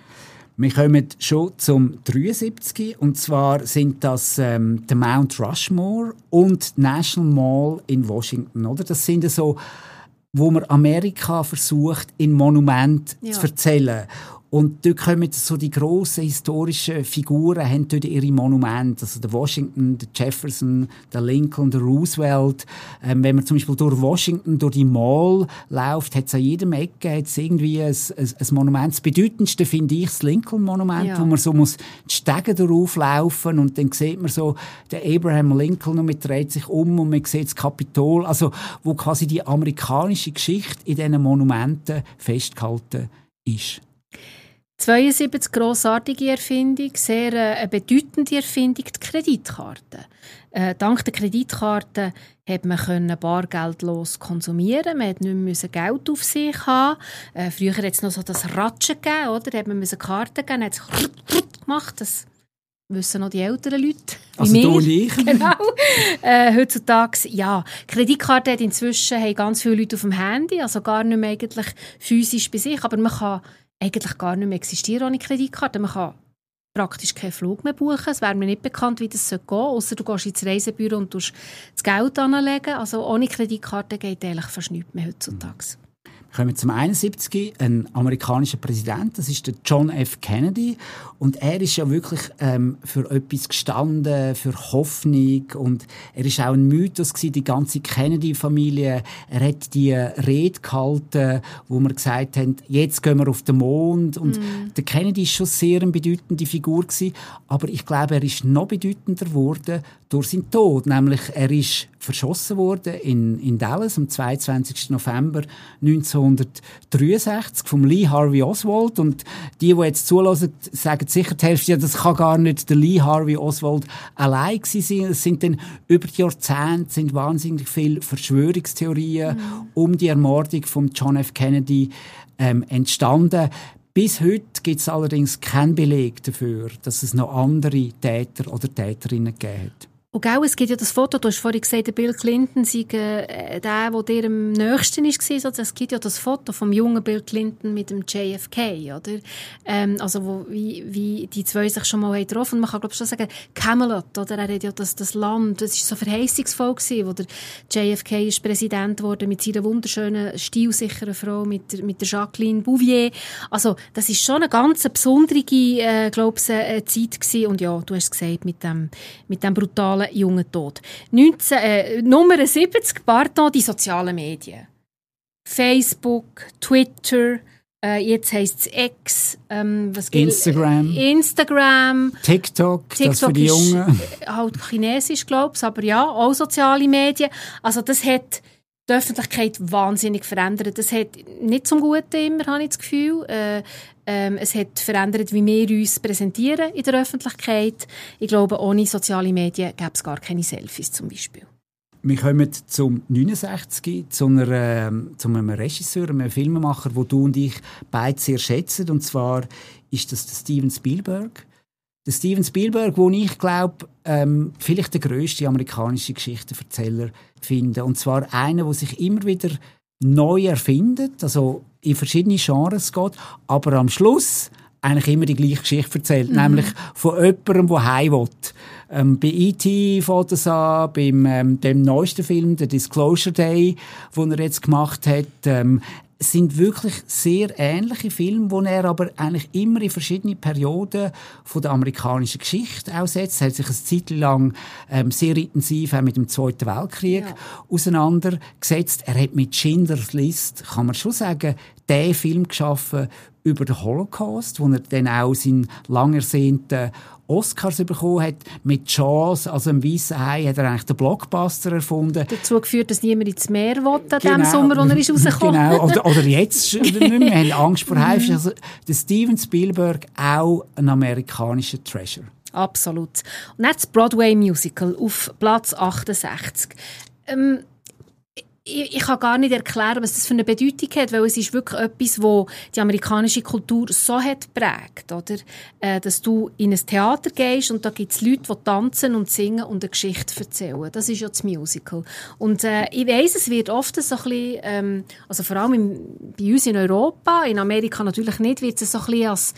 Wir kommen schon zum dreiundsiebzig, und zwar sind das ähm, der Mount Rushmore und die National Mall in Washington. Oder? Das sind so, wo man Amerika versucht, in Monument ja. zu erzählen. Und dort kommen so die grossen historischen Figuren, haben dort ihre Monumente. Also der Washington, der Jefferson, der Lincoln, der Roosevelt. Ähm, wenn man zum Beispiel durch Washington, durch die Mall läuft, hat es an jedem Ecke hat's irgendwie ein, ein, ein Monument. Das bedeutendste finde ich das Lincoln-Monument, ja. wo man so muss die Stege darauf laufen und dann sieht man so den Abraham Lincoln und man dreht sich um und man sieht das Kapitol. Also wo quasi die amerikanische Geschichte in diesen Monumenten festgehalten ist. zweiundsiebzig, grossartige Erfindung, sehr äh, eine bedeutende Erfindung, die Kreditkarte. Äh, dank der Kreditkarte hat man können bargeldlos konsumieren. Man hat nicht mehr Geld auf sich haben. Äh, früher hat es noch so das Ratschen gegeben, oder? Da hat man Karten gegeben, hat es gemacht. Das wissen noch die älteren Leute. Also du und ich. Genau. Äh, heutzutage, ja. Kreditkarte hat inzwischen haben ganz viele Leute auf dem Handy, also gar nicht mehr eigentlich physisch bei sich, aber man kann eigentlich gar nicht mehr existieren ohne Kreditkarte. Man kann praktisch keinen Flug mehr buchen. Es wäre mir nicht bekannt, wie das gehen soll, ausser du gehst ins Reisebüro und tust das Geld anlegen. Also ohne Kreditkarte geht eigentlich fast nichts mehr heutzutage. Wir kommen zum einundsiebzig, ein amerikanischer Präsident, das ist der John F. Kennedy. Und er ist ja wirklich ähm, für etwas gestanden, für Hoffnung. Und er ist auch ein Mythos gewesen, die ganze Kennedy-Familie. Er hat die Rede gehalten, wo wir gesagt haben, jetzt gehen wir auf den Mond. Und mm. der Kennedy ist schon sehr eine bedeutende Figur gewesen. Aber ich glaube, er ist noch bedeutender geworden durch seinen Tod. Nämlich, er ist verschossen worden in, in Dallas am zweiundzwanzigsten November neunzehnhundertneunundachtzig. neunzehnhundertdreiundsechzig vom Lee Harvey Oswald. Und die, die jetzt zulassen, sagen sicher die Hälfte, ja, das kann gar nicht der Lee Harvey Oswald allein gewesen sein. Es sind dann über die Jahrzehnte sind wahnsinnig viele Verschwörungstheorien mhm. um die Ermordung von John F. Kennedy ähm, entstanden. Bis heute gibt es allerdings keinen Beleg dafür, dass es noch andere Täter oder Täterinnen gegeben hat. Und gell, es gibt ja das Foto, du hast vorhin gesagt, der Bill Clinton sei äh, der, der dir am nächsten war. Also es gibt ja das Foto vom jungen Bill Clinton mit dem J F K, oder? Ähm, also wo, wie, wie die zwei sich schon mal getroffen haben. Man kann glaube ich schon sagen, Camelot, oder? Er hat ja das, das Land, das war so verheißungsvoll gewesen, wo der J F K ist Präsident geworden mit seiner wunderschönen, stilsicheren Frau, mit der, mit der Jacqueline Bouvier. Also das ist schon eine ganz besondere, äh, glaube ich, äh, Zeit gewesen. Und ja, du hast es gesagt, mit dem, mit dem brutalen jungen Tod. neunzehn, äh, Nummer siebzig, pardon, die sozialen Medien. Facebook, Twitter, äh, jetzt heisst es X, ähm, was Instagram. Äh, Instagram. TikTok, TikTok, das für die ist, Jungen. Halt chinesisch, glaube ich, aber ja, auch soziale Medien. Also das hat die Öffentlichkeit wahnsinnig verändert. Das hat nicht zum Guten immer, habe ich das Gefühl. Äh, ähm, es hat verändert, wie wir uns präsentieren in der Öffentlichkeit. Ich glaube, ohne soziale Medien gäbe es gar keine Selfies zum Beispiel. Wir kommen zum neunundsechzig, zu, einer, äh, zu einem Regisseur, einem Filmemacher, den du und ich beide sehr schätzen. Und zwar ist das der Steven Spielberg. Der Steven Spielberg, den ich glaube, ähm, vielleicht der grösste amerikanische Geschichtenerzähler finde. Und zwar einer, der sich immer wieder neu erfindet, also in verschiedene Genres geht, aber am Schluss eigentlich immer die gleiche Geschichte erzählt, mhm. nämlich von jemandem, der heim will. Ähm, bei E T fängt es an, beim ähm, dem neuesten Film, der Disclosure Day, den er jetzt gemacht hat, ähm, sind wirklich sehr ähnliche Filme, die er aber eigentlich immer in verschiedene Perioden von der amerikanischen Geschichte aussetzt. Er hat sich eine Zeit lang ähm, sehr intensiv auch mit dem Zweiten Weltkrieg ja. auseinandergesetzt. Er hat mit Schindlers List, kann man schon sagen, den Film geschaffen über den Holocaust, wo er dann auch seinen lang ersehnten Oscars bekommen hat. Mit Jaws, also dem Weissen Hai, hat er eigentlich den Blockbuster erfunden. Dazu geführt, dass niemand ins Meer will, an genau. dem Sommer, wo er ist rausgekommen. Genau, oder, oder jetzt nicht mehr. Wir haben Angst vor Haifisch. Also, der Steven Spielberg auch ein amerikanischer Treasure. Absolut. Und dann das Broadway-Musical auf Platz achtundsechzig. Ähm, Ich, ich kann gar nicht erklären, was das für eine Bedeutung hat, weil es ist wirklich etwas, wo die amerikanische Kultur so hat geprägt, oder? Äh, dass du in ein Theater gehst und da gibt es Leute, die tanzen und singen und eine Geschichte erzählen. Das ist ja das Musical. Und äh, ich weiss, es wird oft so ein bisschen, ähm, also vor allem im, bei uns in Europa, in Amerika natürlich nicht, wird es so ein bisschen als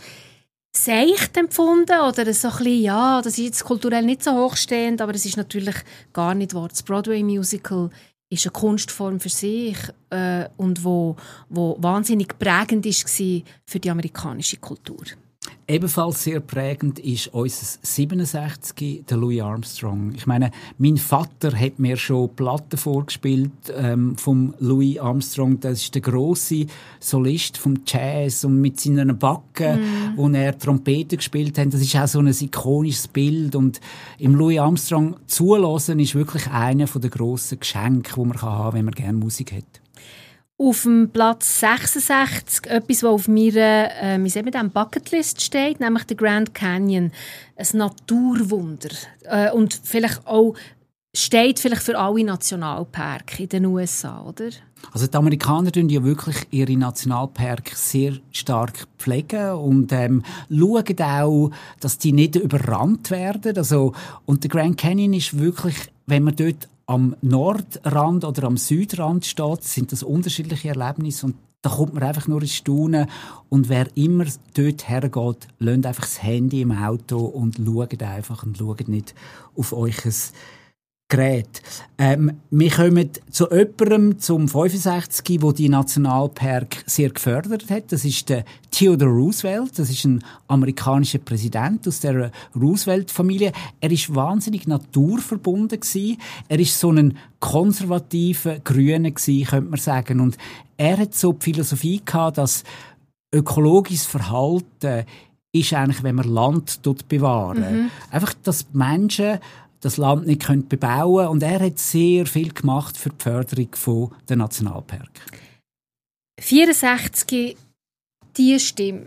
seicht empfunden oder so ein bisschen, ja, das ist jetzt kulturell nicht so hochstehend, aber es ist natürlich gar nicht wahr. Das Broadway-Musical ist eine Kunstform für sich äh, und wo, wo wahnsinnig prägend war für die amerikanische Kultur. Ebenfalls sehr prägend ist unser siebenundsechzig, der Louis Armstrong. Ich meine, mein Vater hat mir schon Platten vorgespielt ähm, vom Louis Armstrong. Das ist der grosse Solist vom Jazz und mit seinen Backen, mm. wo er Trompete gespielt hat. Das ist auch so ein ikonisches Bild. Und im Louis Armstrong zuhören ist wirklich einer der grossen Geschenke, die man haben kann, wenn man gerne Musik hat. Auf dem Platz sechsundsechzig, etwas, das auf meiner äh, wie sagen wir das, Bucketlist steht, nämlich der Grand Canyon. Ein Naturwunder. Äh, und vielleicht auch steht vielleicht für alle Nationalparke in den U S A, oder? Also die Amerikaner pflegen ja wirklich ihre Nationalparke sehr stark pflegen und ähm, schauen auch, dass die nicht überrannt werden. Also, und der Grand Canyon ist wirklich, wenn man dort am Nordrand oder am Südrand steht, sind das unterschiedliche Erlebnisse und da kommt man einfach nur ins Staunen. Und wer immer dort hergeht, lasst einfach das Handy im Auto und schaut einfach und schaut nicht auf euch Gerät. Ähm, wir kommen zu jemandem, zum fünfundsechzig, der die Nationalpark sehr gefördert hat. Das ist der Theodore Roosevelt. Das ist ein amerikanischer Präsident aus der Roosevelt-Familie. Er ist wahnsinnig naturverbunden gewesen. Er ist so ein konservativer Grüner gewesen, könnte man sagen. Und er hat so die Philosophie gehabt, dass ökologisches Verhalten ist eigentlich, wenn man Land dort bewahren. Mhm. Einfach, dass die Menschen das Land nicht bebauen können. Und er hat sehr viel gemacht für die Förderung der Nationalparke. vierundsechzig, die Stimme,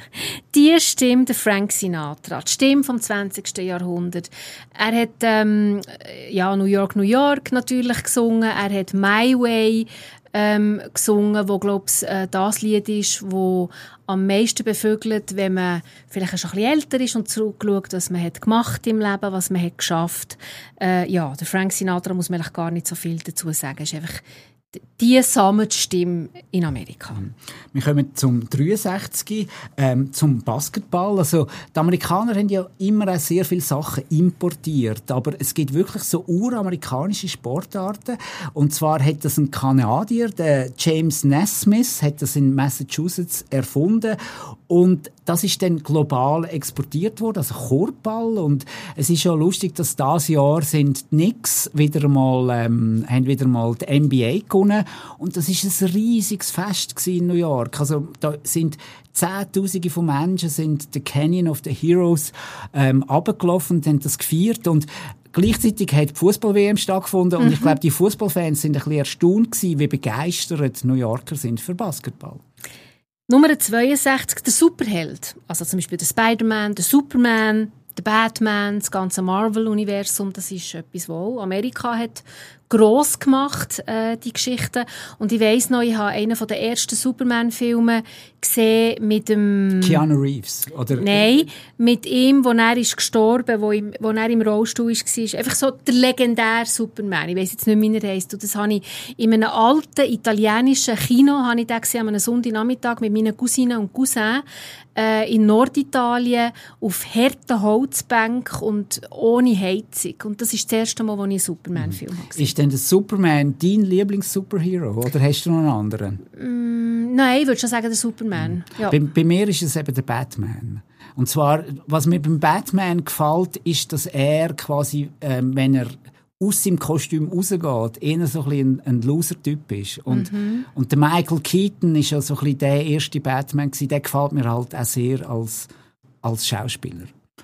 die Stimme der Frank Sinatra, die Stimme vom zwanzigsten Jahrhundert. Er hat ähm, ja, New York, New York natürlich gesungen, er hat My Way ähm, gesungen, wo, glaube ich, äh, das Lied ist, wo am meisten bevögelt, wenn man vielleicht schon ein bisschen älter ist und zurückschaut, was man hat gemacht im Leben, was man hat geschafft. Äh, ja, der Frank Sinatra muss man eigentlich gar nicht so viel dazu sagen. Es ist einfach die Sammelstimme in Amerika. Wir kommen zum dreiundsechzig, ähm, zum Basketball. Also, die Amerikaner haben ja immer auch sehr viele Sachen importiert, aber es gibt wirklich so uramerikanische Sportarten. Und zwar hat das ein Kanadier, der James Naismith, hat das in Massachusetts erfunden. Und das ist dann global exportiert worden, also Korbball. Und es ist ja lustig, dass dieses Jahr sind die Knicks wieder mal, ähm, haben wieder mal die N B A gewonnen. Und das ist ein riesiges Fest in New York. Also da sind Zehntausende von Menschen sind den Canyon of the Heroes ähm, runtergelaufen und haben das gefeiert. Und gleichzeitig hat die Fußball-W M stattgefunden. Mhm. Und ich glaube, die Fußballfans sind ein bisschen erstaunt gewesen, wie begeistert New Yorker sind für Basketball. Nummer zweiundsechzig, der Superheld. Also zum Beispiel der Spider-Man, der Superman, der Batman, das ganze Marvel-Universum. Das ist etwas, was auch Amerika hat gross gemacht, äh, die Geschichte. Und ich weiss noch, ich habe einen der ersten Superman-Filme gesehen mit dem... Keanu Reeves, oder? Nein, mit ihm, wo er ist gestorben, wo, im, wo er im Rollstuhl war. Einfach so der legendäre Superman. Ich weiss jetzt nicht mehr, wie er heisst. Und das habe ich in einem alten italienischen Kino, habe ich den gesehen, an einem Sonntagnachmittag mit meinen Cousinen und Cousins äh, in Norditalien auf harten Holzbänken und ohne Heizung. Und das ist das erste Mal, als ich einen Superman-Film mhm. gesehen habe. Ist denn der Superman dein Lieblings-Superhero oder hast du noch einen anderen? Mm, nein, ich würde schon sagen der Superman. Ja. Bei, bei mir ist es eben der Batman. Und zwar, was mir beim Batman gefällt, ist, dass er quasi, ähm, wenn er aus seinem Kostüm rausgeht, eher so ein bisschen ein, ein Loser-Typ ist. Und, mhm. und der Michael Keaton ist ja so ein bisschen der erste Batman gewesen. Der gefällt mir halt auch sehr als, als Schauspieler.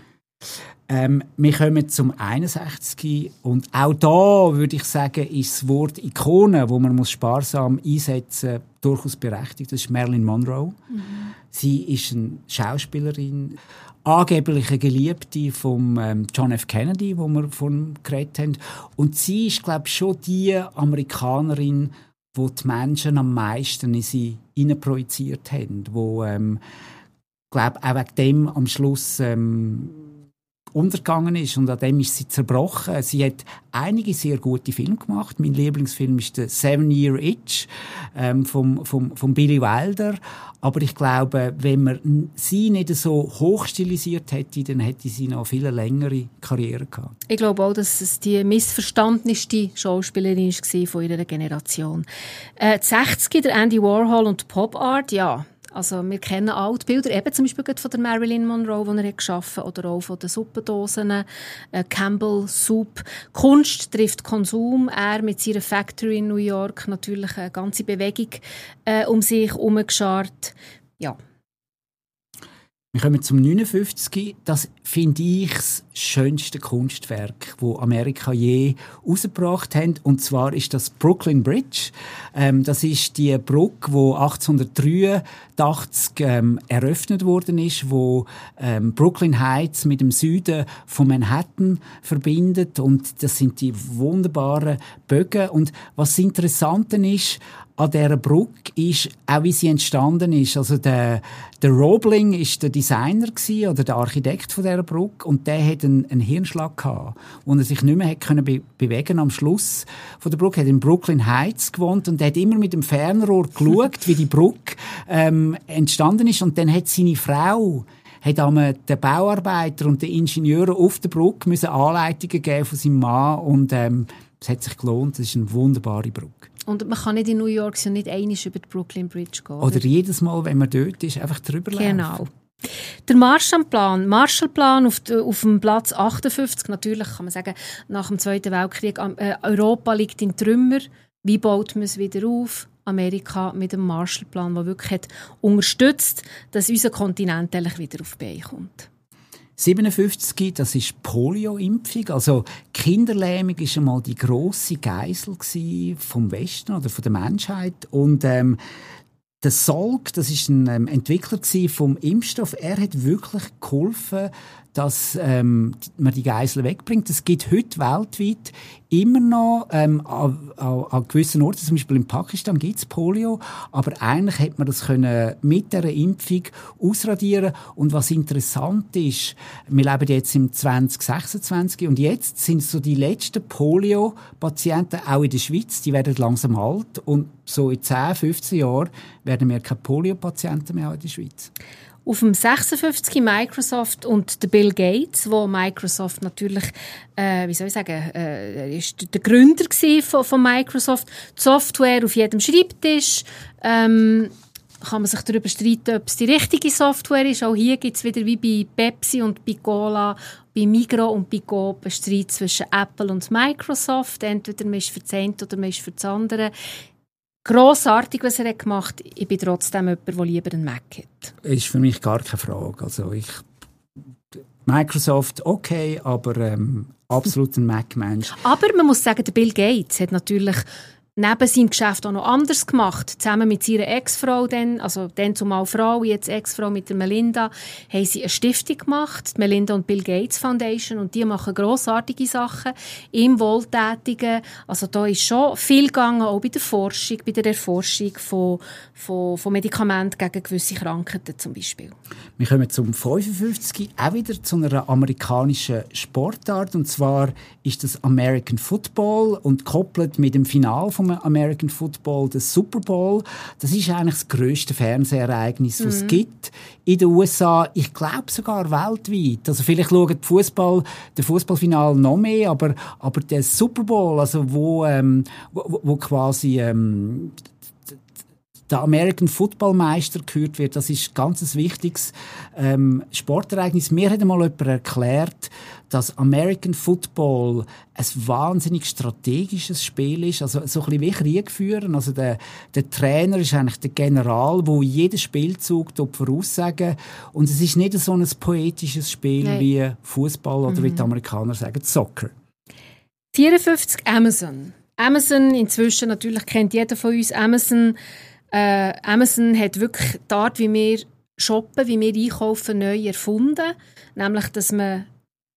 Ähm, wir kommen zum einundsechzig und auch da würde ich sagen, ist das Wort Ikone, wo man muss sparsam einsetzen muss, durchaus berechtigt. Das ist Marilyn Monroe. Mhm. Sie ist eine Schauspielerin, angeblich eine Geliebte von ähm, John F. Kennedy, wo wir von geredet haben. Und sie ist, glaube ich, schon die Amerikanerin, die die Menschen am meisten in sie hineinprojiziert haben, wo, ähm, glaube auch wegen dem am Schluss ähm, untergegangen ist und an dem ist sie zerbrochen. Sie hat einige sehr gute Filme gemacht. Mein Lieblingsfilm ist der Seven Year Itch ähm, vom, vom, vom Billy Wilder. Aber ich glaube, wenn man sie nicht so hochstilisiert hätte, dann hätte sie noch viel längere Karriere gehabt. Ich glaube auch, dass es die missverstandenste Schauspielerin war von ihrer Generation. Äh, die sechziger, der Andy Warhol und Pop Art, ja. Also wir kennen all die Bilder, eben zum Beispiel von der Marilyn Monroe, die er hat geschaffen hat, oder auch von den Suppendosen, äh, Campbell Soup. Kunst trifft Konsum. Er mit seiner Factory in New York natürlich eine ganze Bewegung äh, um sich herumgeschart. Ja. Wir kommen zum neunundfünfzig. Das finde ich das schönste Kunstwerk, das Amerika je herausgebracht hat. Und zwar ist das Brooklyn Bridge. Ähm, das ist die Brücke, die achtzehnhundertdreiundachtzig ähm, eröffnet worden ist, wo ähm, Brooklyn Heights mit dem Süden von Manhattan verbindet. Und das sind die wunderbaren Bögen. Und was das Interessante ist, an dieser Brücke ist, auch wie sie entstanden ist. Also der, der Roebling ist der Designer gewesen, oder der Architekt von dieser Brücke, und der hat einen, einen Hirnschlag gehabt, wo er sich nicht mehr hat können be- bewegen. Am Schluss von der Brücke hat er in Brooklyn Heights gewohnt und er hat immer mit dem Fernrohr geschaut, wie die Brücke ähm, entstanden ist. Und dann hat seine Frau hat den Bauarbeiter und den Ingenieuren auf der Brücke müssen Anleitungen geben von seinem Mann, und ähm, es hat sich gelohnt. Das ist eine wunderbare Brücke. Und man kann nicht in New York so nicht einmal über die Brooklyn Bridge gehen. Oder, oder jedes Mal, wenn man dort ist, einfach drüber laufen. Genau. Der Marshallplan, Marshallplan auf, de, auf dem Platz achtundfünfzig, natürlich kann man sagen, nach dem Zweiten Weltkrieg, äh, Europa liegt in Trümmer. Wie baut man es wieder auf? Amerika mit dem Marshallplan, der wirklich hat unterstützt, dass unser Kontinent eigentlich wieder auf die Beine kommt. siebenundfünfzig, das ist Polio-Impfung. Also Kinderlähmung war einmal die grosse Geisel vom Westen oder von der Menschheit. Und ähm, der Salk, das ist ein ähm, Entwickler vom Impfstoff, er hat wirklich geholfen, dass ähm, man die Geiseln wegbringt. Es gibt heute weltweit immer noch ähm, an, an, an gewissen Orten, zum Beispiel in Pakistan gibt es Polio, aber eigentlich hätte man das können mit dieser Impfung ausradieren. Und was interessant ist, wir leben jetzt im zwanzig sechsundzwanzig und jetzt sind so die letzten Polio-Patienten auch in der Schweiz, die werden langsam alt und so in zehn, fünfzehn Jahren werden wir keine Polio-Patienten mehr haben in der Schweiz. Auf dem sechsundfünfzig Microsoft und der Bill Gates, wo Microsoft natürlich, äh, wie soll ich sagen, äh, ist der Gründer von, von Microsoft. Die Software auf jedem Schreibtisch. Ähm, kann man sich darüber streiten, ob es die richtige Software ist. Auch hier gibt es wieder wie bei Pepsi und bei Cola, bei Migros und bei Coop einen Streit zwischen Apple und Microsoft. Entweder man ist für das eine oder man ist für das andere. Grossartig, was er gemacht hat. Ich bin trotzdem jemand, der lieber einen Mac hat. Ist für mich gar keine Frage. Also ich, Microsoft okay, aber ähm, absolut ein Mac-Mensch. Aber man muss sagen, der Bill Gates hat natürlich neben seinem Geschäft auch noch anders gemacht. Zusammen mit seiner Ex-Frau, dann, also dann zumal Frau, jetzt Ex-Frau mit der Melinda, haben sie eine Stiftung gemacht, die Melinda und Bill Gates Foundation, und die machen grossartige Sachen im Wohltätigen. Also da ist schon viel gegangen, auch bei der Forschung, bei der Erforschung von, von, von Medikamenten gegen gewisse Krankheiten zum Beispiel. Wir kommen zum fünfundfünfzig, auch wieder zu einer amerikanischen Sportart, und zwar ist das American Football und gekoppelt mit dem Finale vom American Football, das Super Bowl. Das ist eigentlich das grösste Fernsehereignis, das mhm. es gibt in den U S A. Ich glaube sogar weltweit. Also vielleicht schauen die Fußball, der Fußballfinale noch mehr, aber, aber der Super Bowl, also wo, ähm, wo, wo quasi ähm, der American Football Meister gekürt wird, das ist ganz ein wichtiges ähm, Sportereignis. Mir hat einmal jemand erklärt, dass American Football ein wahnsinnig strategisches Spiel ist, also so ein bisschen wie Krieg führen. Also der, der Trainer ist eigentlich der General, der jeden Spielzug voraussagen. Und es ist nicht so ein poetisches Spiel Nein. wie Fußball oder mhm. wie die Amerikaner sagen, Soccer. vierundfünfzig Amazon. Amazon, inzwischen natürlich kennt jeder von uns Amazon. Äh, Amazon hat wirklich die Art, wie wir shoppen, wie wir einkaufen, neu erfunden. Nämlich, dass man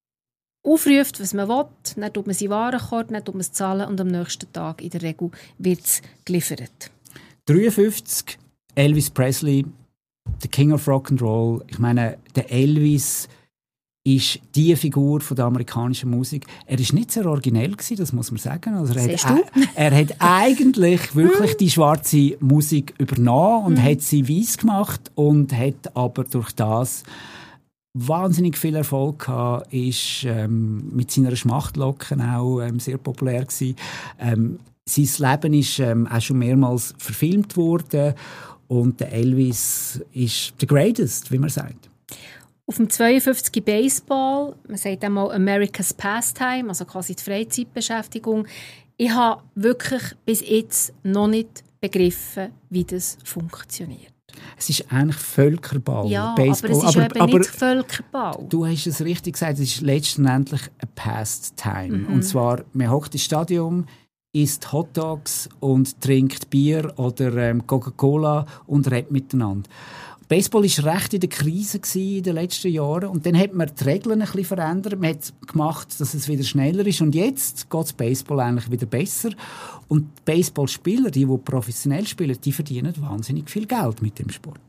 aufruft, was man will, dann tut man seinen Warenkorb, dann tut man es zahlen und am nächsten Tag in der Regel wird es geliefert. dreiundfünfzig, Elvis Presley, der King of Rock'n'Roll. Ich meine, der Elvis ist die Figur von der amerikanischen Musik. Er ist nicht sehr originell gewesen, das muss man sagen. Also er, hat, er hat eigentlich wirklich die schwarze Musik übernommen und mm. hat sie weiss gemacht und hat aber durch das wahnsinnig viel Erfolg gehabt, ist ähm, mit seiner Schmachtlocke auch ähm, sehr populär gewesen. Ähm, sein Leben ist ähm, auch schon mehrmals verfilmt worden und der Elvis ist the greatest, wie man sagt. Auf dem zweiundfünfzig Baseball, man sagt einmal America's Pastime, also quasi die Freizeitbeschäftigung. Ich habe wirklich bis jetzt noch nicht begriffen, wie das funktioniert. Es ist eigentlich Völkerball, ja, Baseball. aber es ist aber, eben aber nicht Völkerball. Du hast es richtig gesagt, es ist letztendlich ein Pastime. Mhm. Und zwar, man hockt im Stadion, isst Hotdogs und trinkt Bier oder ähm, Coca-Cola und redet miteinander. Baseball war recht in der Krise in den letzten Jahren und dann hat man die Regeln ein bisschen verändert. Man hat gemacht, dass es wieder schneller ist und jetzt geht das Baseball eigentlich wieder besser. Und die Baseballspieler, die, die professionell spielen, die verdienen wahnsinnig viel Geld mit dem Sport.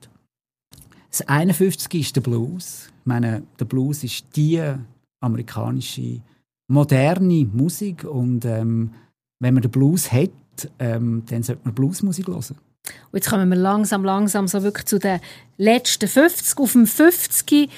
Das einundfünfzig ist der Blues. Ich meine, der Blues ist die amerikanische moderne Musik und ähm, wenn man den Blues hat, ähm, dann sollte man Bluesmusik hören. Und jetzt kommen wir langsam, langsam so wirklich zu den letzten fünfzig. Auf dem fünfzig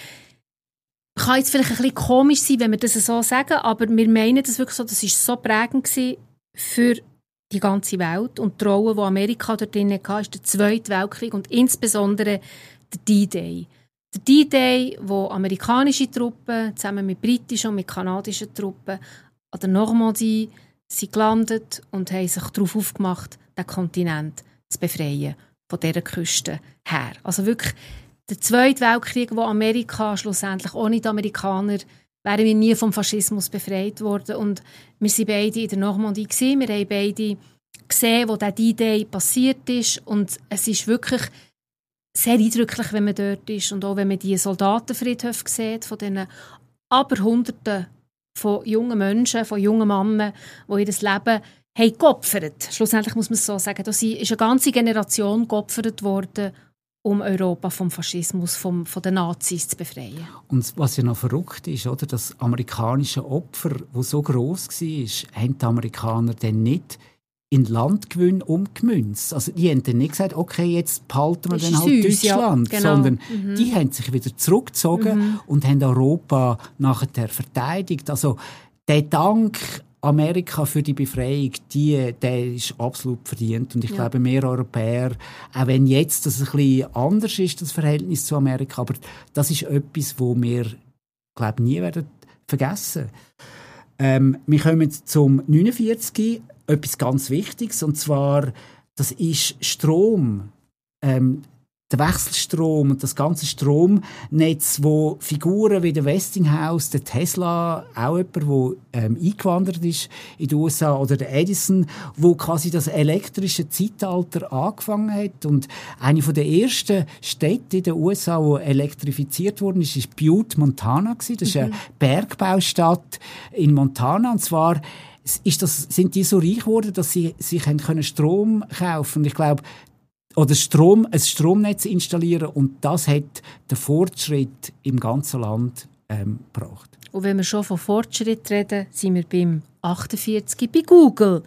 kann jetzt vielleicht ein bisschen komisch sein, wenn wir das so sagen, aber wir meinen das wirklich so, das war so prägend für die ganze Welt. Und die Rolle, die Amerika dort drin hatte, ist der Zweite Weltkrieg und insbesondere der D-Day. Der D-Day, wo amerikanische Truppen zusammen mit britischen und mit kanadischen Truppen an der Normandie sind gelandet und haben sich darauf aufgemacht, den Kontinent zu befreien von dieser Küste her. Also wirklich der Zweite Weltkrieg, wo Amerika schlussendlich ohne die Amerikaner wären wir nie vom Faschismus befreit worden. Und wir waren beide in der Normandie gewesen. Wir haben beide gesehen, wo der D-Day passiert ist. Und es ist wirklich sehr eindrücklich, wenn man dort ist. Und auch wenn man die Soldatenfriedhöfe sieht, von diesen aber Hunderten von jungen Menschen, von jungen Männern, die ihr Leben haben geopfert. Schlussendlich muss man es so sagen. Da ist eine ganze Generation geopfert worden, um Europa vom Faschismus, vom, von den Nazis zu befreien. Und was ja noch verrückt ist, oder, das amerikanische Opfer, das so gross war, haben die Amerikaner dann nicht in Landgewinn umgemünzt. Also die haben dann nicht gesagt, okay, jetzt behalten wir dann halt süß, Deutschland, ja, genau. Sondern mhm. die haben sich wieder zurückgezogen mhm. und haben Europa nachher verteidigt. Also der Dank Amerika für die Befreiung, die, der ist absolut verdient. Und ich ja. glaube, mehr Europäer, auch wenn jetzt das ein bisschen anders ist, das Verhältnis zu Amerika, aber das ist etwas, wo wir, glaube nie werden vergessen. Ähm, wir kommen zum neunundvierzig, etwas ganz Wichtiges, und zwar, das ist Strom. Ähm, der Wechselstrom und das ganze Stromnetz, wo Figuren wie der Westinghouse, der Tesla, auch jemand, der ähm, eingewandert ist in die U S A, oder der Edison, wo quasi das elektrische Zeitalter angefangen hat. Und eine von der ersten Städte in den U S A, die elektrifiziert worden ist, ist Butte, Montana. Das ist eine mhm. Bergbaustadt in Montana. Und zwar ist das, sind die so reich geworden, dass sie sich können Strom kaufen. Und ich glaube, oder Strom, ein Stromnetz installieren, und das hat den Fortschritt im ganzen Land ähm, gebracht. Und wenn wir schon von Fortschritt reden, sind wir beim achtundvierzig bei Google,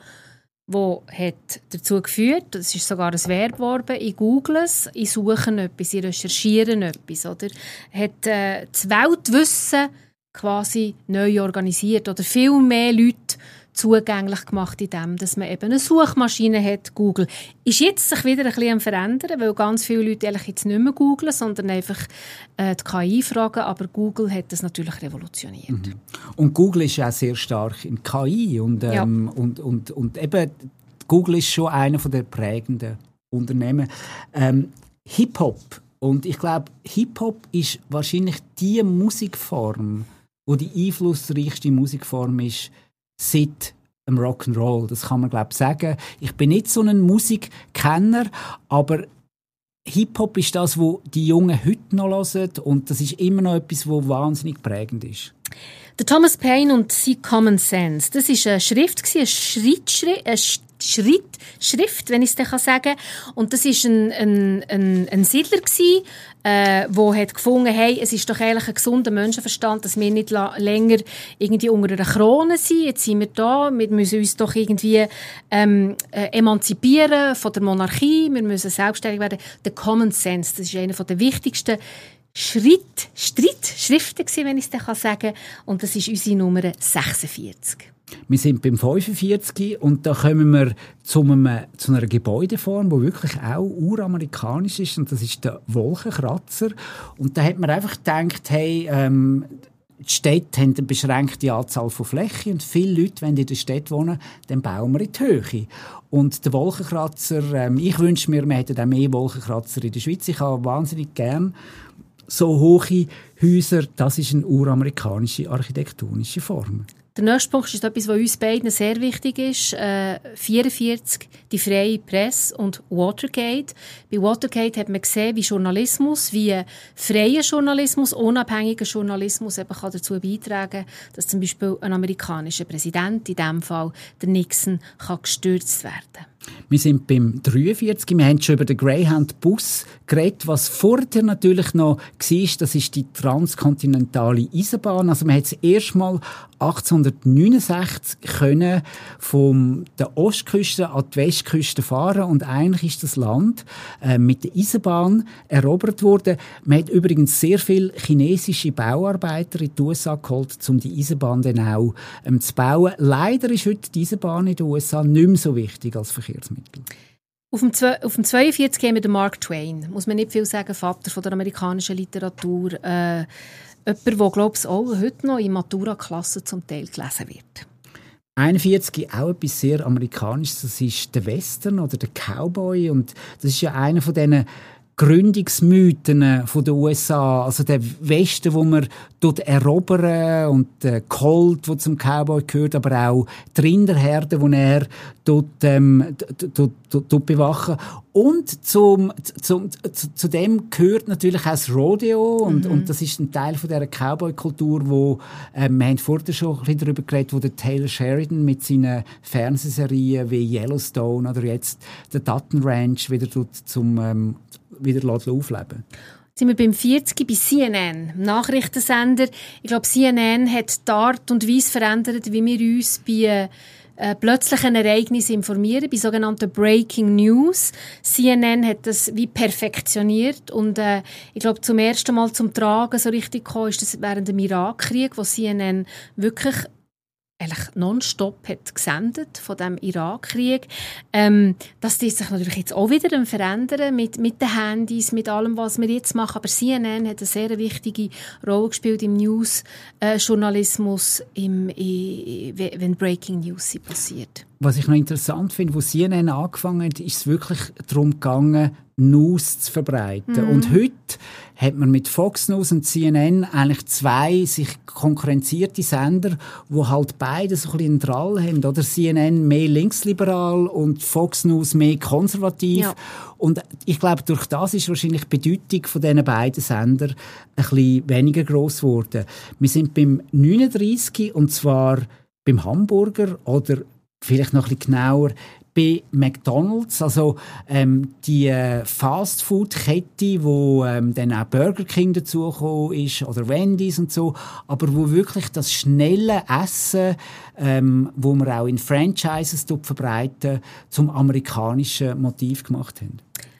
wo hat dazu geführt, das ist sogar ein Verb geworden, ich google es, ich suche etwas, ich recherchiere etwas, oder? Hat äh, das Weltwissen quasi neu organisiert oder viel mehr Leute zugänglich gemacht, indem dass man eben eine Suchmaschine hat, Google. Ist jetzt sich wieder ein bisschen am Verändern, weil ganz viele Leute eigentlich jetzt nicht mehr googlen, sondern einfach äh, die K I fragen, aber Google hat das natürlich revolutioniert. Mhm. Und Google ist auch sehr stark in K I und, ähm, ja. und, und, und eben Google ist schon einer der prägenden Unternehmen. Ähm, Hip-Hop, und ich glaube, Hip-Hop ist wahrscheinlich die Musikform, wo die einflussreichste Musikform ist, seit dem Rock'n'Roll. Das kann man, glaube ich, sagen. Ich bin nicht so ein Musikkenner, aber Hip-Hop ist das, was die Jungen heute noch hören, und das ist immer noch etwas, was wahnsinnig prägend ist. Der Thomas Paine und sein Common Sense, das war eine Schrift, eine Schrittschrift, eine Schrittschrift, wenn ich es dann sagen kann. Und das war ein, ein, ein, ein Siedler, der äh, hat gefunden, hey, es ist doch eigentlich ein gesunder Menschenverstand, dass wir nicht la- länger irgendwie unter einer Krone sind. Jetzt sind wir da, wir müssen uns doch irgendwie ähm, äh, emanzipieren von der Monarchie, wir müssen selbstständig werden. Der Common Sense, das ist einer der wichtigsten Schritt, Streitschriften, wenn ich es dann sagen kann. Und das ist unsere Nummer sechsundvierzig. Wir sind beim fünfundvierzig und da kommen wir zu, einem, zu einer Gebäudeform, die wirklich auch uramerikanisch ist, und das ist der Wolkenkratzer. Und da hat man einfach gedacht, hey, ähm, die Städte haben eine beschränkte Anzahl von Flächen und viele Leute, wenn in der Stadt wohnen, dann bauen wir in die Höhe. Und der Wolkenkratzer, ähm, ich wünsche mir, wir hätten auch mehr Wolkenkratzer in der Schweiz. Ich habe wahnsinnig gern so hohe Häuser. Das ist eine uramerikanische architektonische Form. Der nächste Punkt ist etwas, was uns beiden sehr wichtig ist. Äh, vierundvierzig, die freie Presse und Watergate. Bei Watergate hat man gesehen, wie Journalismus, wie freier Journalismus, unabhängiger Journalismus eben kann dazu beitragen, dass zum Beispiel ein amerikanischer Präsident, in diesem Fall der Nixon, kann gestürzt werden kann. Wir sind beim dreiundvierzig. Wir haben schon über den Greyhound-Bus geredet. Was vorher natürlich noch war, das ist die transkontinentale Eisenbahn. Also man hat es erstmal achtzehnhundertneunundsechzig können von der Ostküste an die Westküste fahren, und eigentlich ist das Land äh, mit der Eisenbahn erobert worden. Man hat übrigens sehr viele chinesische Bauarbeiter in die U S A geholt, um die Eisenbahn dann auch ähm, zu bauen. Leider ist heute die Eisenbahn in den U S A nicht mehr so wichtig als Verkehrsmittel. Auf dem, auf dem zweiundvierzig gehen wir den Mark Twain. Muss man nicht viel sagen, Vater von der amerikanischen Literatur. Äh, jemand, der, glaube ich, auch heute noch in Matura-Klassen zum Teil gelesen wird. einundvierzig, auch etwas sehr Amerikanisches, das ist der Western oder der Cowboy. Und das ist ja einer von diesen Gründungsmythen von den U S A, also der Westen, wo man dort erobern und der Colt, der zum Cowboy gehört, aber auch die Rinderherde, die er dort, ähm, dort, dort, dort bewachen. Und zum, zum, zu, zu dem gehört natürlich auch das Rodeo und, mhm. und das ist ein Teil von dieser Cowboy-Kultur, wo ähm, wir haben vorher schon ein bisschen darüber geredet, wo der Taylor Sheridan mit seinen Fernsehserien wie Yellowstone oder jetzt der Dutton Ranch wieder dort zum ähm, wieder aufleben. Sind wir beim vierzig bei C N N, Nachrichtensender. Ich glaube, C N N hat die Art und Weise verändert, wie wir uns bei äh, plötzlichen Ereignissen informieren, bei sogenannten Breaking News. C N N hat das wie perfektioniert und äh, ich glaube, zum ersten Mal zum Tragen so richtig gekommen ist das während dem Irakkrieg, wo C N N wirklich eigentlich nonstop hat gesendet von dem Irakkrieg. Ähm, das ist sich natürlich jetzt auch wieder verändern mit, mit den Handys, mit allem, was wir jetzt machen. Aber C N N hat eine sehr wichtige Rolle gespielt im News-Journalismus, äh, im, i, wenn Breaking News passiert. Was ich noch interessant finde, wo C N N angefangen hat, ist es wirklich darum gegangen, News zu verbreiten. Mhm. Und heute hat man mit Fox News und C N N eigentlich zwei sich konkurrenzierte Sender, wo halt beide so ein bisschen einen Drall haben. Oder C N N mehr linksliberal und Fox News mehr konservativ. Ja. Und ich glaube, durch das ist wahrscheinlich die Bedeutung von diesen beiden Sender ein bisschen weniger gross geworden. Wir sind beim neununddreissig und zwar beim Hamburger oder vielleicht noch ein bisschen genauer bei McDonald's, also ähm, die äh, Fast-Food-Kette, wo ähm, dann auch Burger King dazugekommen ist oder Wendy's und so, aber wo wirklich das schnelle Essen, ähm, wo wir auch in Franchises dort verbreiten, zum amerikanischen Motiv gemacht haben.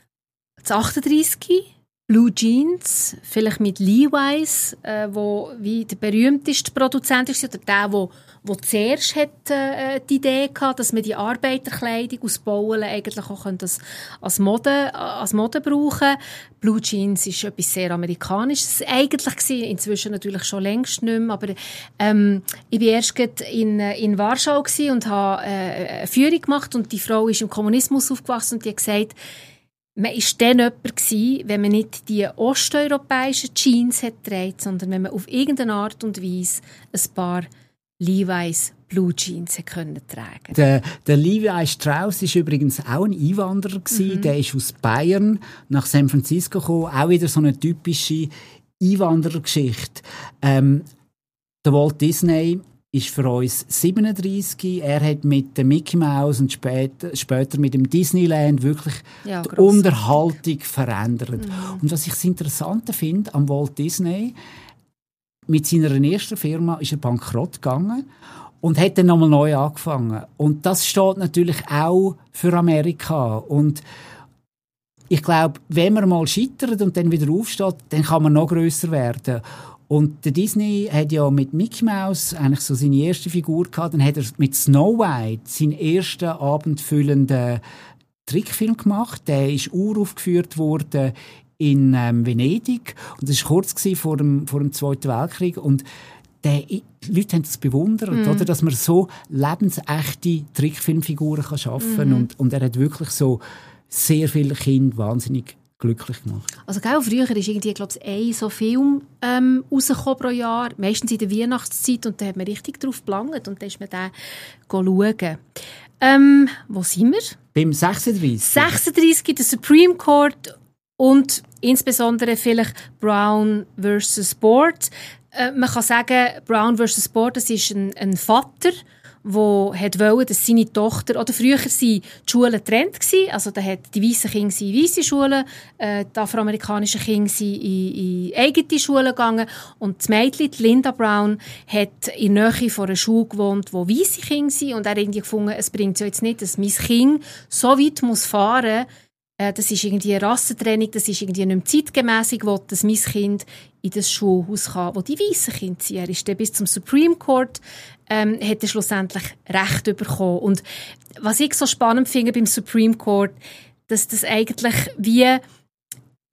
Das achtunddreissig Blue Jeans, vielleicht mit Levi's, äh, wo wie der berühmteste Produzent ist, oder der, wo, wo zuerst hat, äh, die Idee hatte, dass man die Arbeiterkleidung aus Bauen eigentlich auch als, als, Mode, als Mode brauchen. Blue Jeans ist etwas sehr Amerikanisches eigentlich gewesen, inzwischen natürlich schon längst nicht mehr, aber ähm, ich war erst in, in Warschau und habe äh, eine Führung gemacht und die Frau ist im Kommunismus aufgewachsen und die hat gesagt, man war dann jemand gewesen, wenn man nicht die osteuropäischen Jeans hat getragen, sondern wenn man auf irgendeine Art und Weise ein paar Levi's Blue Jeans können tragen. Der, der Levi Strauss war übrigens auch ein Einwanderer gewesen. Mhm. Der ist aus Bayern nach San Francisco gekommen. Auch wieder so eine typische Einwanderergeschichte. Ähm, der Walt Disney ist für uns siebenunddreissig. Er hat mit dem Mickey Mouse und später, später mit dem Disneyland wirklich ja, die Unterhaltung verändert. Mhm. Und was ich das Interessante finde am Walt Disney, mit seiner ersten Firma ist er bankrott gegangen und hat dann nochmal neu angefangen. Und das steht natürlich auch für Amerika. Und ich glaube, wenn man mal scheitert und dann wieder aufsteht, dann kann man noch grösser werden. Und der Disney hat ja mit Mickey Mouse eigentlich so seine erste Figur gehabt. Dann hat er mit Snow White seinen ersten abendfüllenden Trickfilm gemacht. Der ist uraufgeführt worden in ähm, Venedig. Und das war kurz vor dem, vor dem Zweiten Weltkrieg. Und der, die Leute haben es bewundert, mm. oder, dass man so lebensechte Trickfilmfiguren kann schaffen kann. Mm. Und, und er hat wirklich so sehr viele Kinder wahnsinnig glücklich gemacht. Also gell, früher ist irgendwie, glaube ich, ein so Film ähm, rausgekommen pro Jahr, meistens in der Weihnachtszeit, und da hat man richtig drauf gelangt und dann ist man den schauen. Ähm, wo sind wir? Beim sechsunddreissig. sechsunddreissig, der Supreme Court und insbesondere vielleicht Brown versus Board. Äh, man kann sagen, Brown versus Board, das ist ein, ein Vater, wo hat wollte, dass seine Tochter, oder früher waren die Schulen getrennt gewesen, also da hat die weißen Kinder in weisse Schulen, äh, die afroamerikanischen Kinder sind in, in eigene Schulen gegangen und das Mädchen, die Linda Brown, hat in der Nähe von einer Schule gewohnt, wo weisse Kinder sind, und er hat irgendwie gefunden, es bringt ja jetzt nicht, dass mein Kind so weit muss fahren, äh, das ist irgendwie eine Rassentrennung, das ist irgendwie nicht mehr zeitgemäss, ich will, dass mein Kind in das Schulhaus kann, wo die weißen Kinder sind. Er ist dann bis zum Supreme Court, ähm, hat er schlussendlich Recht bekommen. Und was ich so spannend finde beim Supreme Court, dass das eigentlich wie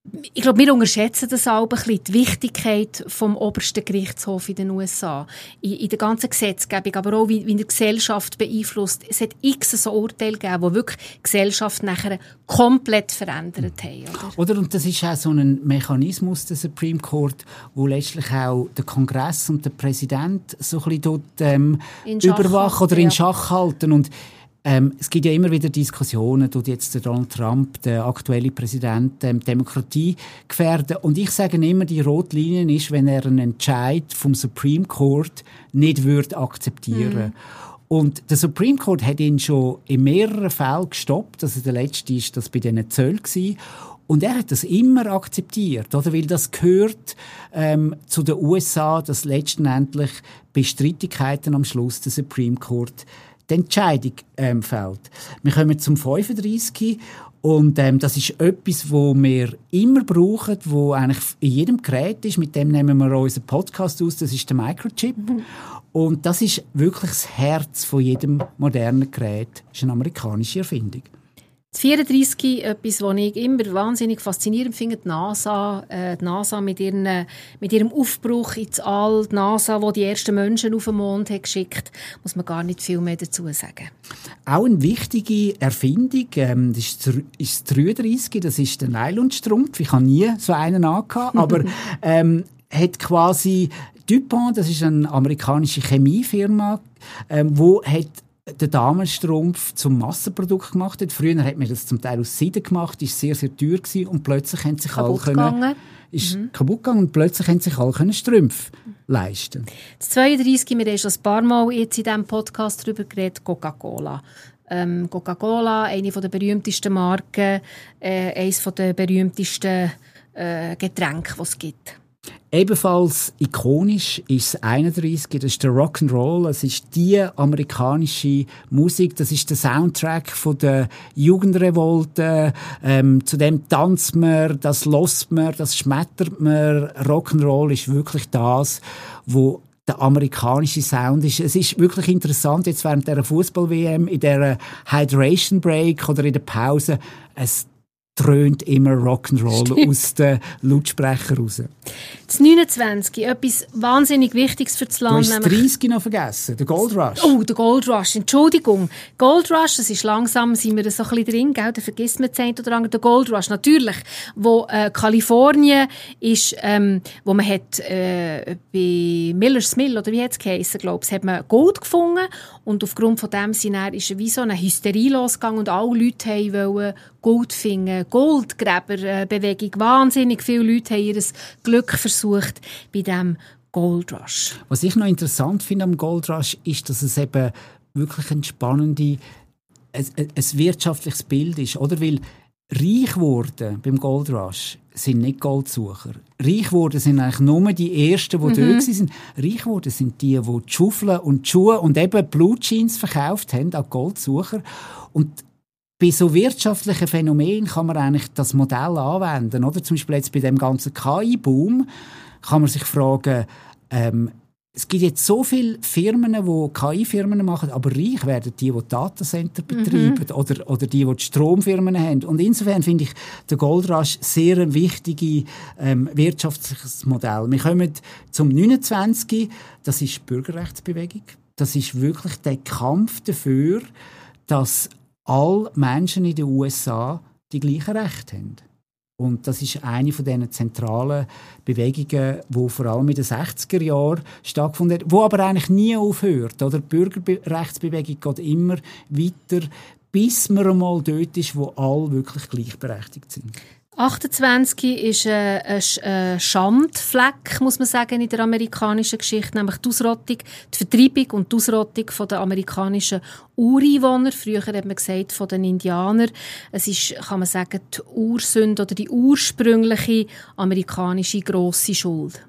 Ich glaube, wir unterschätzen das auch ein bisschen, die Wichtigkeit vom obersten Gerichtshof in den U S A. In, in der ganzen Gesetzgebung, aber auch wie, wie die Gesellschaft beeinflusst. Es hat x so Urteile gegeben, die wirklich die Gesellschaft nachher komplett verändert haben. Oder? Oder, und das ist auch so ein Mechanismus der Supreme Court, wo letztlich auch der Kongress und der Präsident so ein bisschen dort ähm, überwachen oder ja. in Schach halten. Und Ähm, es gibt ja immer wieder Diskussionen, tut jetzt der Donald Trump, der aktuelle Präsident, ähm, Demokratie gefährden. Und ich sage immer, die rote Linie ist, wenn er einen Entscheid vom Supreme Court nicht würde akzeptieren. Mhm. Und der Supreme Court hat ihn schon in mehreren Fällen gestoppt. Also der letzte ist das bei diesen Zöllen gewesen. Und er hat das immer akzeptiert, oder? Weil das gehört ähm, zu den U S A, dass letztendlich bei Streitigkeiten am Schluss der Supreme Court die Entscheidung ähm, fällt. Wir kommen zum fünfunddreissig und ähm, das ist etwas, wo wir immer brauchen, wo eigentlich in jedem Gerät ist. Mit dem nehmen wir unseren Podcast aus. Das ist der Microchip. Mhm. Und das ist wirklich das Herz von jedem modernen Gerät. Das ist eine amerikanische Erfindung. Das vierunddreissig, etwas, was ich immer wahnsinnig faszinierend finde, die NASA, äh, die NASA mit, ihren, mit ihrem Aufbruch ins All, die NASA, die die ersten Menschen auf den Mond hat geschickt, muss man gar nicht viel mehr dazu sagen. Auch eine wichtige Erfindung, ähm, das ist, ist das dreiunddreissig, das ist der Nylonstrumpf. Ich habe nie so einen angehabt, aber ähm, hat quasi DuPont, das ist eine amerikanische Chemiefirma, ähm, wo hat der Damenstrumpf zum Massenprodukt gemacht hat. Früher hat man das zum Teil aus Seide gemacht, ist sehr, sehr teuer gewesen und plötzlich haben sich alle können, ist mhm. kaputt gegangen und plötzlich haben sich alle können Strümpfe leisten. Das zweiunddreissig, wir haben schon ein paar Mal jetzt in diesem Podcast darüber geredet, Coca-Cola. Ähm, Coca-Cola, eine der berühmtesten Marken, äh, eines der berühmtesten äh, Getränke, die es gibt. Ebenfalls ikonisch ist das einunddreissig, das ist der Rock'n'Roll, das ist die amerikanische Musik, das ist der Soundtrack von der Jugendrevolte, ähm, zu dem tanzt man, das hört man, das schmettert man. Rock'n'Roll ist wirklich das, wo der amerikanische Sound ist. Es ist wirklich interessant, jetzt während der Fußball-W M, in der Hydration Break oder in der Pause, es dröhnt immer Rock'n'Roll aus den Lautsprechern raus. Das neunundzwanzig, etwas wahnsinnig Wichtiges für das Land. Du hast das dreißig noch vergessen, der Gold Rush. Oh, der Gold Rush, Entschuldigung. Gold Rush, das ist langsam, sind wir so ein bisschen drin, gell? Da vergisst man zehn oder andere. Der Gold Rush, natürlich, wo äh, Kalifornien ist, ähm, wo man hat äh, bei Miller's Mill, oder wie hat es geheissen, glaube ich, hat man Gold gefunden und aufgrund von dem sind dann, ist wie so eine Hysterie losgegangen und alle Leute wollten Gold finden. Goldgräberbewegung. Wahnsinnig viele Leute haben ihr Glück versucht bei diesem Gold Rush. Was ich noch interessant finde am Gold Rush ist, dass es eben wirklich ein spannendes, ein, ein wirtschaftliches Bild ist. Oder? Weil reich geworden beim Gold Rush sind nicht Goldsucher. Reich geworden sind eigentlich nur die Ersten, die mhm. dort waren. Reich geworden sind die, die die Schaufeln und die Schuhe und eben Blue Jeans verkauft haben an Goldsucher. Und bei so wirtschaftlichen Phänomenen kann man eigentlich das Modell anwenden. Oder? Zum Beispiel jetzt bei dem ganzen K I-Boom kann man sich fragen, ähm, es gibt jetzt so viele Firmen, die K I-Firmen machen, aber reich werden die, die Datacenter betreiben mhm. oder, oder die, die, die Stromfirmen haben. Und insofern finde ich der Gold Rush sehr ein wichtiges ähm, wirtschaftliches Modell. Wir kommen zum neunundzwanzig. Das ist die Bürgerrechtsbewegung. Das ist wirklich der Kampf dafür, dass alle Menschen in den U S A die gleichen Rechte haben. Und das ist eine von diesen zentralen Bewegungen, die vor allem in den sechziger Jahren stattgefunden hat, die aber eigentlich nie aufhört. Oder? Die Bürgerrechtsbewegung geht immer weiter, bis man einmal dort ist, wo alle wirklich gleichberechtigt sind. achtundzwanzig ist ein, ein Schandfleck, muss man sagen, in der amerikanischen Geschichte, nämlich die Ausrottung, die Vertreibung und die Ausrottung der amerikanischen Ureinwohner. Früher hat man gesagt, von den Indianern. Es ist, kann man sagen, die Ursünde oder die ursprüngliche amerikanische grosse Schuld.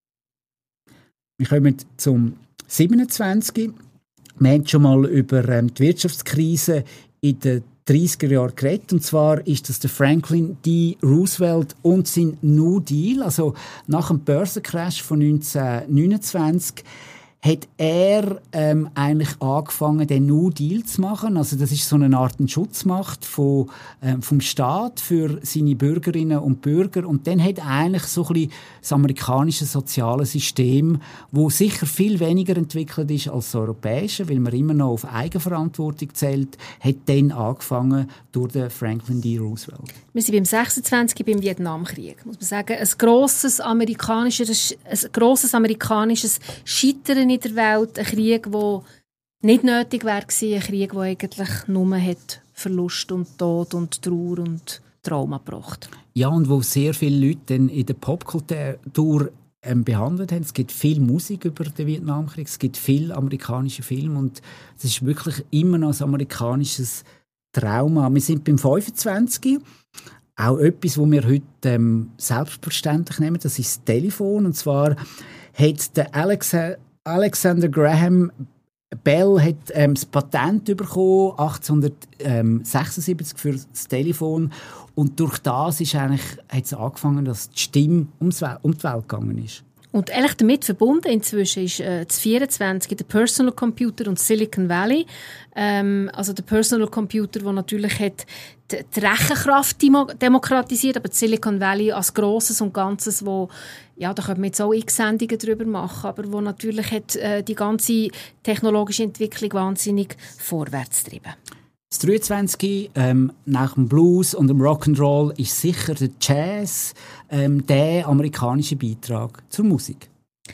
Wir kommen zum siebenundzwanzig. Wir haben schon mal über ähm, die Wirtschaftskrise in der dreissiger Jahre geredet. Und zwar ist das der Franklin D. Roosevelt und sein New Deal. Also nach dem Börsencrash von neunzehnhundertneunundzwanzig hat er ähm, eigentlich angefangen, den New Deal zu machen. Also das ist so eine Art Schutzmacht von, ähm, vom Staat für seine Bürgerinnen und Bürger. Und dann hat eigentlich so ein bisschen das amerikanische soziale System, wo sicher viel weniger entwickelt ist als das europäische, weil man immer noch auf Eigenverantwortung zählt, hat dann angefangen durch den Franklin D. Roosevelt. Wir sind beim sechsundzwanzig beim Vietnamkrieg. Muss man sagen, ein grosses amerikanisches, ein grosses amerikanisches Scheitern in der Welt, ein Krieg, der nicht nötig wäre gewesen, ein Krieg, der eigentlich nur hat Verlust und Tod und Trauer und Trauma gebracht. Ja, und wo sehr viele Leute dann in der Popkultur ähm, behandelt haben. Es gibt viel Musik über den Vietnamkrieg, es gibt viel amerikanische Filme und es ist wirklich immer noch ein amerikanisches Trauma. Wir sind beim fünfundzwanzig. Auch etwas, was wir heute ähm, selbstverständlich nehmen, das ist das Telefon. Und zwar hat der Alexa, Alexander Graham Bell hat, ähm, das Patent bekommen, achtzehnhundertsechsundsiebzig für das Telefon. Und durch das ist eigentlich, hat es angefangen, dass die Stimme ums We- um die Welt gegangen ist. Und ehrlich damit verbunden inzwischen ist äh, das vierundzwanzig, der Personal Computer und Silicon Valley. Ähm, also der Personal Computer, der natürlich hat die, die Rechenkraft demo- demokratisiert, aber das Silicon Valley als Grosses und Ganzes, wo, ja, da können wir jetzt auch x Sendungen drüber machen, aber wo natürlich hat, äh, die ganze technologische Entwicklung wahnsinnig vorwärts getrieben. Das dreiundzwanzig, ähm, nach dem Blues und dem Rock'n'Roll, ist sicher der Jazz ähm, der amerikanische Beitrag zur Musik.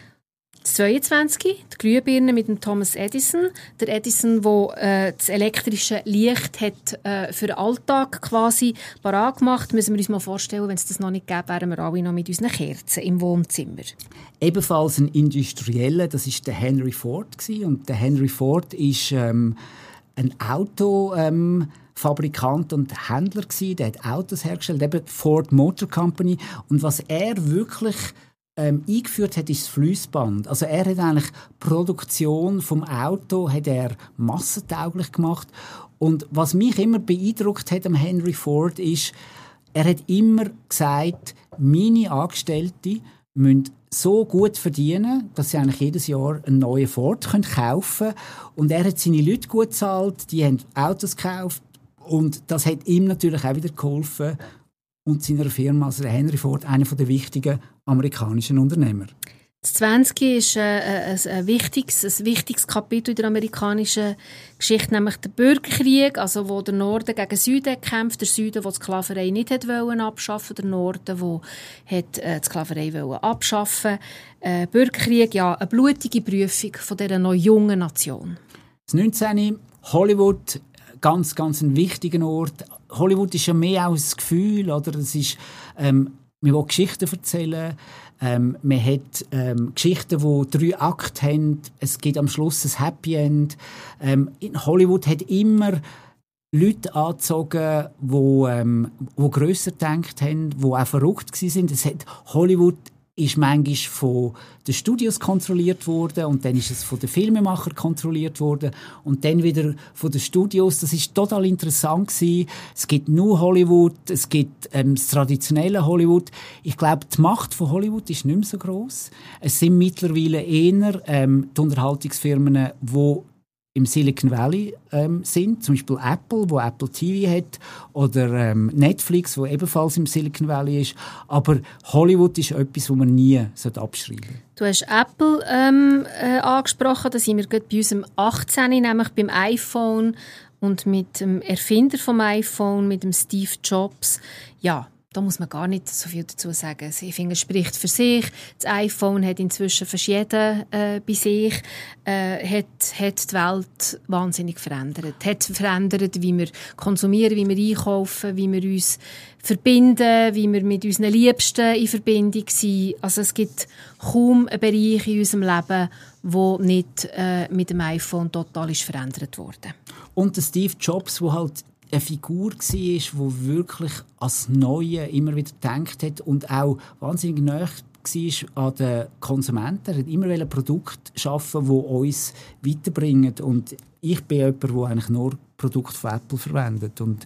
Das zweiundzwanzig, die Glühbirne mit dem Thomas Edison. Der Edison, der äh, das elektrische Licht hat, äh, für den Alltag quasi parat gemacht. Müssen wir uns mal vorstellen, wenn es das noch nicht gäbe, wären wir alle noch mit unseren Kerzen im Wohnzimmer. Ebenfalls ein Industrieller, das war der Henry Ford gewesen. Und der Henry Ford ist ähm, ein Autofabrikant ähm, und Händler gewesen. Der hat Autos hergestellt, eben Ford Motor Company. Und was er wirklich ähm, eingeführt hat, ist das Fließband. Also er hat eigentlich die Produktion vom Auto hat er massentauglich gemacht. Und was mich immer beeindruckt hat am Henry Ford ist, er hat immer gesagt, meine Angestellten müssen so gut verdienen, dass sie eigentlich jedes Jahr einen neuen Ford kaufen können. Und er hat seine Leute gut gezahlt, die haben Autos gekauft. Und das hat ihm natürlich auch wieder geholfen. Und seiner Firma, also der Henry Ford, einer der wichtigen amerikanischen Unternehmer. Das zwanzig ist äh, ein, ein, wichtiges, ein wichtiges Kapitel in der amerikanischen Geschichte, nämlich der Bürgerkrieg, also wo der Norden gegen den Süden kämpft, der Süden, der die Sklaverei nicht hat wollen abschaffen, der Norden, der hat, äh, die Sklaverei wollen abschaffen. Äh, Bürgerkrieg, ja, eine blutige Prüfung von dieser noch jungen Nation. Das neunzehn Hollywood, ganz, ganz ein wichtiger Ort. Hollywood ist ja mehr als ein Gefühl, oder? Es ist, ähm, man will Geschichten erzählen. Ähm, man hat ähm, Geschichten, die drei Akte haben. Es gibt am Schluss ein Happy End. Ähm, in Hollywood hat immer Leute angezogen, die, ähm, die grösser gedacht haben, die auch verrückt waren. Es hat, Hollywood ist manchmal von den Studios kontrolliert worden und dann ist es von den Filmemachern kontrolliert worden und dann wieder von den Studios. Das ist total interessant gewesen. Es gibt nur Hollywood, es gibt ähm, das traditionelle Hollywood. Ich glaube, die Macht von Hollywood ist nicht mehr so gross. Es sind mittlerweile eher ähm, die Unterhaltungsfirmen, die im Silicon Valley ähm, sind, zum Beispiel Apple, wo Apple T V hat, oder ähm, Netflix, wo ebenfalls im Silicon Valley ist. Aber Hollywood ist etwas, das man nie abschreiben sollte. Du hast Apple ähm, äh, angesprochen, da sind wir gerade bei uns im achtzehn, nämlich beim iPhone und mit dem Erfinder vom iPhone, mit dem Steve Jobs. Ja, da muss man gar nicht so viel dazu sagen. Ich finde, es spricht für sich. Das iPhone hat inzwischen fast jeder äh, bei sich. Äh, hat, hat die Welt wahnsinnig verändert. Hat verändert, wie wir konsumieren, wie wir einkaufen, wie wir uns verbinden, wie wir mit unseren Liebsten in Verbindung sind. Also es gibt kaum einen Bereich in unserem Leben, der nicht äh, mit dem iPhone total ist verändert wurde. Und der Steve Jobs, der halt eine Figur war, die wirklich als Neue immer wieder gedacht hat und auch wahnsinnig nahe war an den Konsumenten. Er hat immer ein Produkt schaffen, das uns weiterbringen. Und ich bin jemand, der eigentlich nur Produkte von Apple verwendet. Und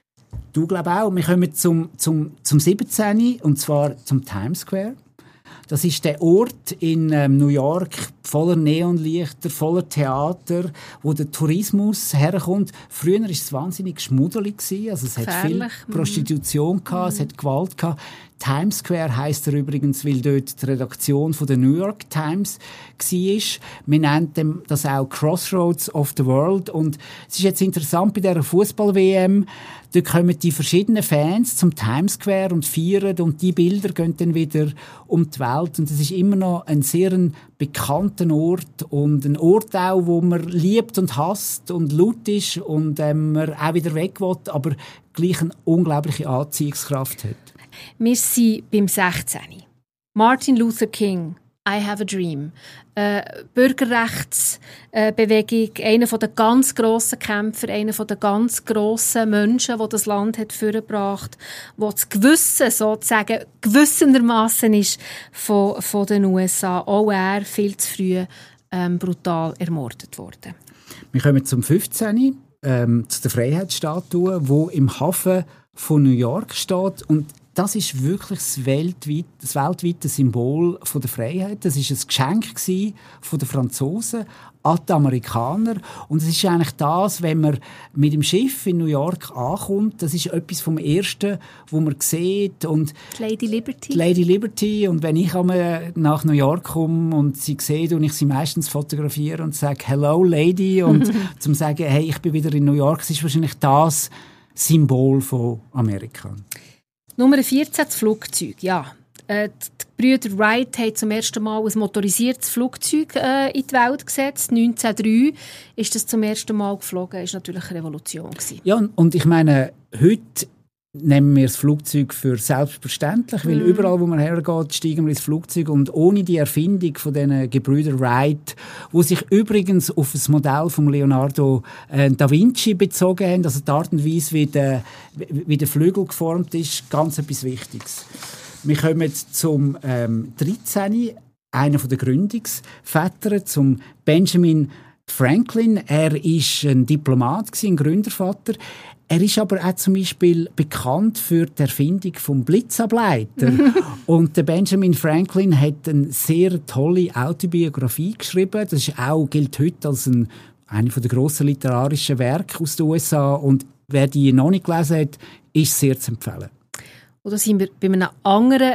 du glaubst auch. Wir kommen zum, zum, zum siebzehn, und zwar zum Times Square. Das ist der Ort in ähm, New York voller Neonlichter, voller Theater, wo der Tourismus herkommt. Früher war es wahnsinnig schmuddelig, also es hat viel Prostitution gehabt, mhm. es hat Gewalt gehabt. Times Square heisst er übrigens, weil dort die Redaktion von der New York Times war. Wir nennen das auch Crossroads of the World. Und es ist jetzt interessant bei dieser Fußball-W M, da kommen die verschiedenen Fans zum Times Square und feiern und die Bilder gehen dann wieder um die Welt. Und es ist immer noch ein sehr bekannter Ort und ein Ort auch, wo man liebt und hasst und laut ist und ähm, man auch wieder weg will, aber gleich eine unglaubliche Anziehungskraft hat. Wir sind beim sechzehn. Martin Luther King, I Have a Dream. Äh, Bürgerrechtsbewegung, äh, einer der ganz grossen Kämpfer, einer der ganz grossen Menschen, der das Land hat vorgebracht, wo das Gewissen sozusagen gewissenermassen ist von, von den U S A. Auch er viel zu früh ähm, brutal ermordet worden. Wir kommen zum fünfzehn. Ähm, zu der Freiheitsstatue, die im Hafen von New York steht. Und das ist wirklich das, weltweit, das weltweite Symbol von der Freiheit. Das ist ein Geschenk gewesen von den Franzosen an die Amerikaner. Und es ist eigentlich das, wenn man mit dem Schiff in New York ankommt, das ist etwas vom Ersten, wo man sieht. Und die Lady Liberty. Die Lady Liberty. Und wenn ich einmal nach New York komme und sie sehe, und ich sie meistens fotografiere und sage «Hello, Lady», und zum sagen «Hey, ich bin wieder in New York», das ist wahrscheinlich das Symbol von Amerika. Nummer vierzehn, das Flugzeug. Ja, äh, die Brüder Wright haben zum ersten Mal ein motorisiertes Flugzeug äh, in die Welt gesetzt. neunzehnhundertdrei ist das zum ersten Mal geflogen. Das war natürlich eine Revolution gewesen. Ja, und ich meine, heute nehmen wir das Flugzeug für selbstverständlich, weil mm. überall, wo man hergeht, steigen wir ins Flugzeug. Und ohne die Erfindung von diesen Gebrüder Wright, die sich übrigens auf das Modell von Leonardo äh, da Vinci bezogen haben, also die Art und Weise, wie der, wie der Flügel geformt ist, ganz etwas Wichtiges. Wir kommen zum ähm, dreizehn, einer der Gründungsväter, zum Benjamin Franklin. Er war ein Diplomat, ein Gründervater. Er ist aber auch zum Beispiel bekannt für die Erfindung vom Blitzableiter. Und der Benjamin Franklin hat eine sehr tolle Autobiografie geschrieben. Das ist auch, gilt heute als ein, eine der grossen literarischen Werke aus den U S A. Und wer die noch nicht gelesen hat, ist sehr zu empfehlen. Oder sind wir bei einem anderen,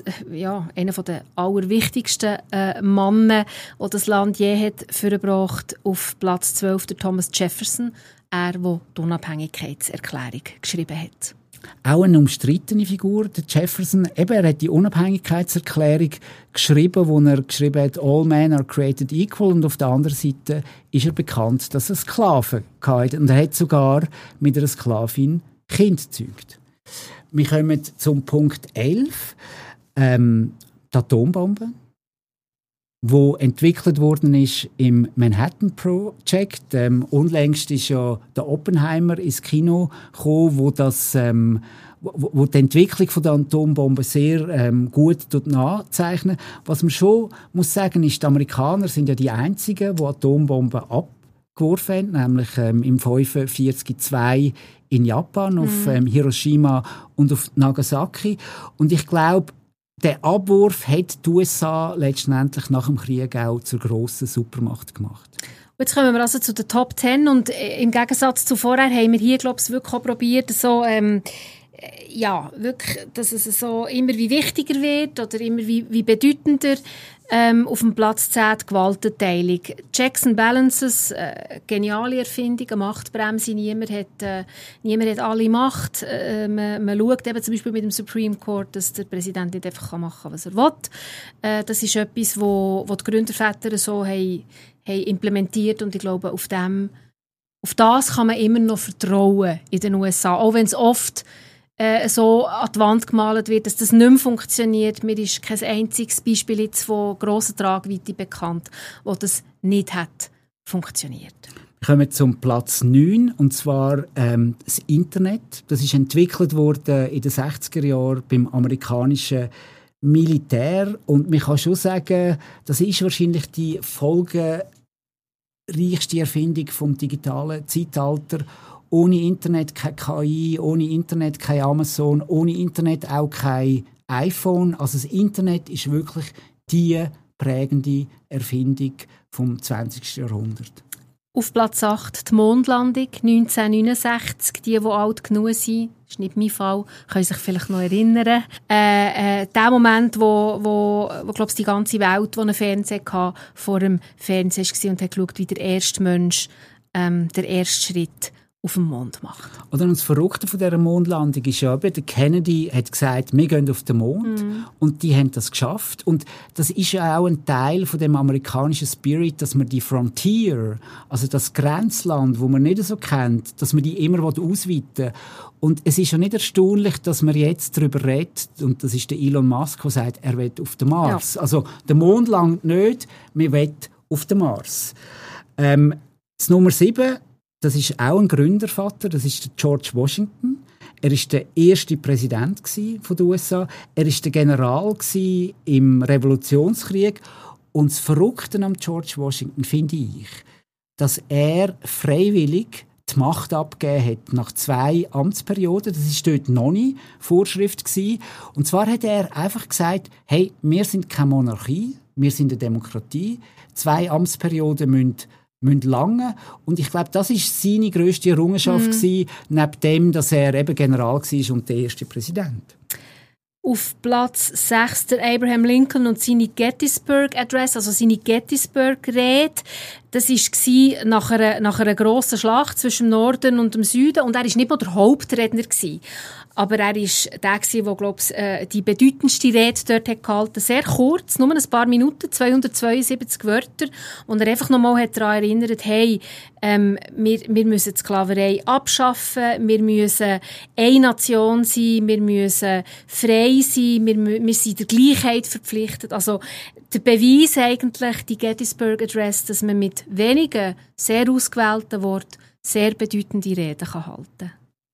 ja, einer der allerwichtigsten äh, Männer, die das Land je hat vorgebracht, auf Platz zwölf, der Thomas Jefferson, er, der die Unabhängigkeitserklärung geschrieben hat. Auch eine umstrittene Figur, der Jefferson. Eben, er hat die Unabhängigkeitserklärung geschrieben, wo er geschrieben hat, «All men are created equal», und auf der anderen Seite ist er bekannt, dass er Sklaven hatte. Und er hat sogar mit einer Sklavin Kind gezeugt. Wir kommen zum Punkt elf, ähm, die Atombombe, wo entwickelt worden ist im Manhattan Project. Ähm, unlängst ist ja der Oppenheimer ins Kino gekommen, wo, das, ähm, wo, wo die Entwicklung von der Atombombe sehr ähm, gut nachzeichnet. Was man schon muss sagen, ist, die Amerikaner sind ja die einzigen, die Atombomben abgeworfen haben, nämlich ähm, im fünfundvierzig zwei in Japan, auf ähm, Hiroshima und auf Nagasaki. Und ich glaube, der Abwurf hat die U S A letztendlich nach dem Krieg auch zur grossen Supermacht gemacht. Jetzt kommen wir also zu den Top Ten, und im Gegensatz zu vorher haben wir hier, glaube ich, wirklich auch probiert, so, ähm, ja, wirklich, dass es so immer wie wichtiger wird oder immer wie, wie bedeutender. Ähm, auf dem Platz zehn die Gewaltenteilung. Checks and Balances, äh, geniale Erfindung, eine Machtbremse. Niemand hat, äh, niemand hat alle Macht. Äh, man, man schaut eben zum Beispiel mit dem Supreme Court, dass der Präsident nicht einfach machen kann, was er will. Äh, das ist etwas, wo, wo die Gründerväter so haben, haben implementiert, und ich glaube, auf, dem, auf das kann man immer noch vertrauen in den U S A. Auch wenn es oft Äh, so an die Wand gemalt wird, dass das nicht mehr funktioniert. Mir ist kein einziges Beispiel jetzt von grosser Tragweite bekannt, wo das nicht hat funktioniert. Wir kommen zum Platz neun, und zwar ähm, das Internet. Das ist entwickelt worden in den sechziger Jahren beim amerikanischen Militär. Und man kann schon sagen, das ist wahrscheinlich die folgenreichste Erfindung vom digitalen Zeitalter. Ohne Internet kein K I, ohne Internet kein Amazon, ohne Internet auch kein iPhone. Also das Internet ist wirklich die prägende Erfindung vom zwanzigsten Jahrhundert. Auf Platz acht die Mondlandung neunzehnhundertneunundsechzig. Die, die alt genug sind, das ist nicht mein Fall, können sich vielleicht noch erinnern. Äh, äh, der Moment, wo, wo, wo glaub, die ganze Welt, die einen Fernseher hatte, vor dem Fernseher war und hat geschaut, wie der erste Mensch ähm, den ersten Schritt auf dem Mond macht. Oder das Verrückte von dieser Mondlandung ist ja, der Kennedy hat gesagt, wir gehen auf den Mond. Mm. Und die haben das geschafft. Und das ist ja auch ein Teil von dem amerikanischen Spirit, dass man die Frontier, also das Grenzland, wo man nicht so kennt, dass man die immer ausweiten will. Und es ist ja nicht erstaunlich, dass man jetzt darüber redet, und das ist der Elon Musk, der sagt, er will auf den Mars. Ja. Also der Mond langt nicht, wir wollen auf den Mars. Ähm, das Nummer sieben, das ist auch ein Gründervater, das ist der George Washington. Er war der erste Präsident von den U S A. Er war der General im Revolutionskrieg. Und das Verrückte am George Washington finde ich, dass er freiwillig die Macht abgegeben hat nach zwei Amtsperioden. Das war dort noch nie Vorschrift gewesen. Und zwar hat er einfach gesagt, hey, wir sind keine Monarchie, wir sind eine Demokratie. Zwei Amtsperioden müssen müssen lange. Und ich glaube, das war seine grösste Errungenschaft mm. gewesen, neben dem, dass er eben General war und der erste Präsident. Auf Platz sechs der Abraham Lincoln und seine Gettysburg Address, also seine Gettysburg-Rede. Das war nach einer, nach einer grossen Schlacht zwischen dem Norden und dem Süden. Und er war nicht nur der Hauptredner gewesen. Aber er war der, der, glaube ich, die bedeutendste Rede dort hat gehalten. Sehr kurz, nur ein paar Minuten, zweihundertzweiundsiebzig Wörter. Und er einfach nochmal daran erinnert, hey, ähm, wir, wir müssen die Sklaverei abschaffen, wir müssen eine Nation sein, wir müssen frei sein, wir, wir sind der Gleichheit verpflichtet. Also der Beweis eigentlich, die Gettysburg Address, dass man mit wenigen, sehr ausgewählten Worten sehr bedeutende Reden kann halten kann.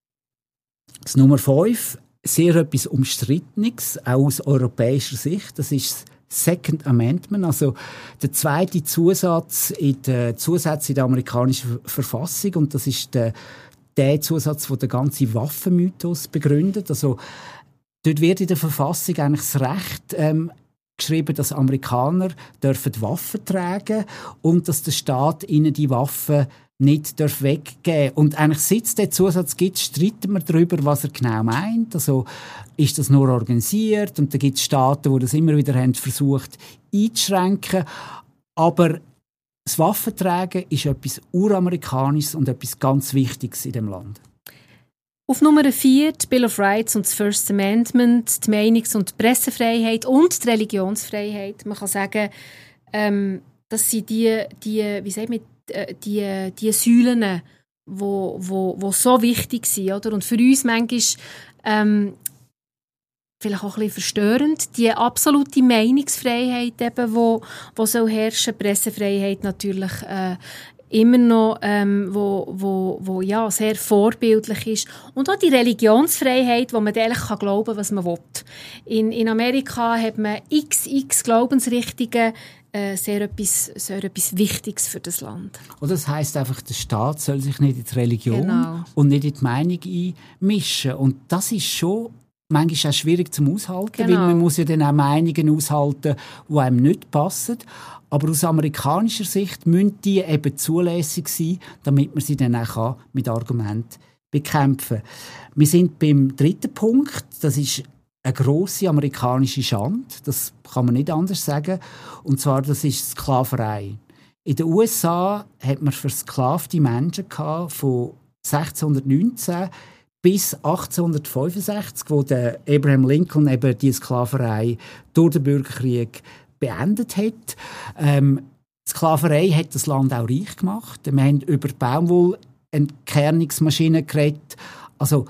Das Nummer fünf, sehr etwas Umstrittenes, auch aus europäischer Sicht. Das ist das Second Amendment, also der zweite Zusatz in der, Zusatz in der amerikanischen Verfassung. Und das ist der, der Zusatz, der den ganzen Waffenmythos begründet. Also, dort wird in der Verfassung eigentlich das Recht ähm, geschrieben, dass Amerikaner dürfen Waffen tragen und dass der Staat ihnen die Waffen nicht weggeben darf. Und eigentlich, seit es diesen Zusatz gibt, streiten wir darüber, was er genau meint. Also, ist das nur organisiert? Und da gibt es Staaten, die das immer wieder haben versucht einzuschränken. Aber das Waffentragen ist etwas Uramerikanisches und etwas ganz Wichtiges in diesem Land. Auf Nummer vier die Bill of Rights und das First Amendment, die Meinungs- und die Pressefreiheit und die Religionsfreiheit. Man kann sagen, ähm, das sind die, die, wie sagt man, die, die Säulen, wo, wo, wo so wichtig sind, oder? Und für uns manchmal ähm, vielleicht auch ein bisschen verstörend, die absolute Meinungsfreiheit, eben, wo, wo soll herrschen, Pressefreiheit natürlich äh, immer noch, ähm, wo, wo, wo ja, sehr vorbildlich ist. Und auch die Religionsfreiheit, wo man ehrlich kann glauben, was man will. In, in Amerika hat man x, x Glaubensrichtungen, äh, sehr, etwas, sehr etwas Wichtiges für das Land. Oder das heisst einfach, der Staat soll sich nicht in die Religion genau. und nicht in die Meinung einmischen. Und das ist schon manchmal auch schwierig zum Aushalten, genau. Weil man muss ja dann auch Meinungen aushalten, die einem nicht passen. Aber aus amerikanischer Sicht müssen die eben zulässig sein, damit man sie dann auch mit Argumenten bekämpfen kann. Wir sind beim dritten Punkt, das ist eine grosse amerikanische Schande, das kann man nicht anders sagen, und zwar das ist Sklaverei. In den U S A hat man versklavte Menschen gehabt, von sechzehnhundertneunzehn bis achtzehnhundertfünfundsechzig, wo der Abraham Lincoln eben die Sklaverei durch den Bürgerkrieg beendet hat. Ähm, die Sklaverei hat das Land auch reich gemacht. Wir haben über Baumwollentkernungsmaschinen geredet. Also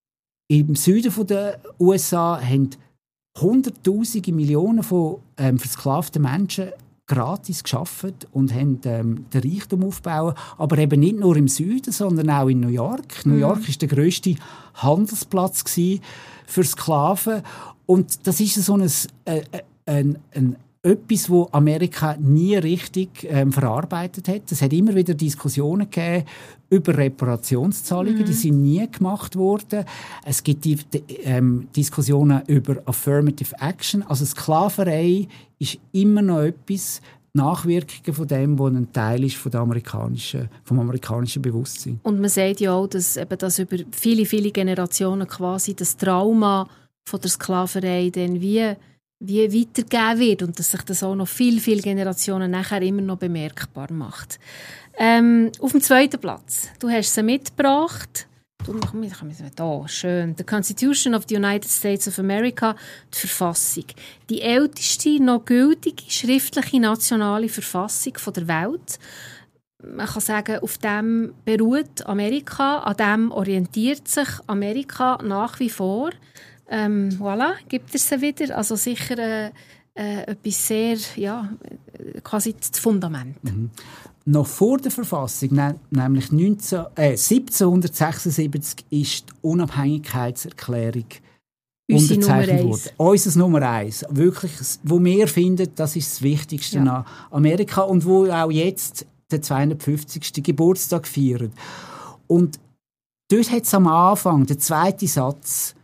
im Süden der U S A haben Hunderttausende Millionen von ähm, versklavten Menschen gratis gearbeitet und haben ähm, den Reichtum aufgebaut. Aber eben nicht nur im Süden, sondern auch in New York. Mhm. New York war der grösste Handelsplatz für Sklaven. Und das ist so ein, äh, ein, ein etwas, wo Amerika nie richtig ähm, verarbeitet hat. Es hat immer wieder Diskussionen gegeben über Reparationszahlungen, mhm. die sind nie gemacht worden. Es gibt die, die ähm, Diskussionen über Affirmative Action. Also Sklaverei ist immer noch etwas, Nachwirkungen von dem, was ein Teil ist von der amerikanischen, vom amerikanischen Bewusstsein. Und man sagt ja auch, dass, eben, dass über viele, viele Generationen quasi das Trauma von der Sklaverei dann wie, wie weitergegeben wird und dass sich das auch noch viele, viele Generationen nachher immer noch bemerkbar macht. Ähm, auf dem zweiten Platz, du hast sie mitgebracht. Oh, schön. The Constitution of the United States of America, die Verfassung. Die älteste noch gültige schriftliche nationale Verfassung der Welt. Man kann sagen, auf dem beruht Amerika, an dem orientiert sich Amerika nach wie vor. Ähm, voilà, gibt es sie wieder. Also sicher äh, äh, etwas sehr, ja, quasi das Fundament. Mhm. Noch vor der Verfassung, ne, nämlich neunzehn, äh, siebzehnhundertsechsundsiebzig, ist die Unabhängigkeitserklärung Unsere unterzeichnet worden. Unser Nummer eins. Wirklich, wo wir finden, das ist das Wichtigste ja. an Amerika und wo auch jetzt den zweihundertfünfzigsten Geburtstag feiert. Und dort hat es am Anfang, der zweite Satz,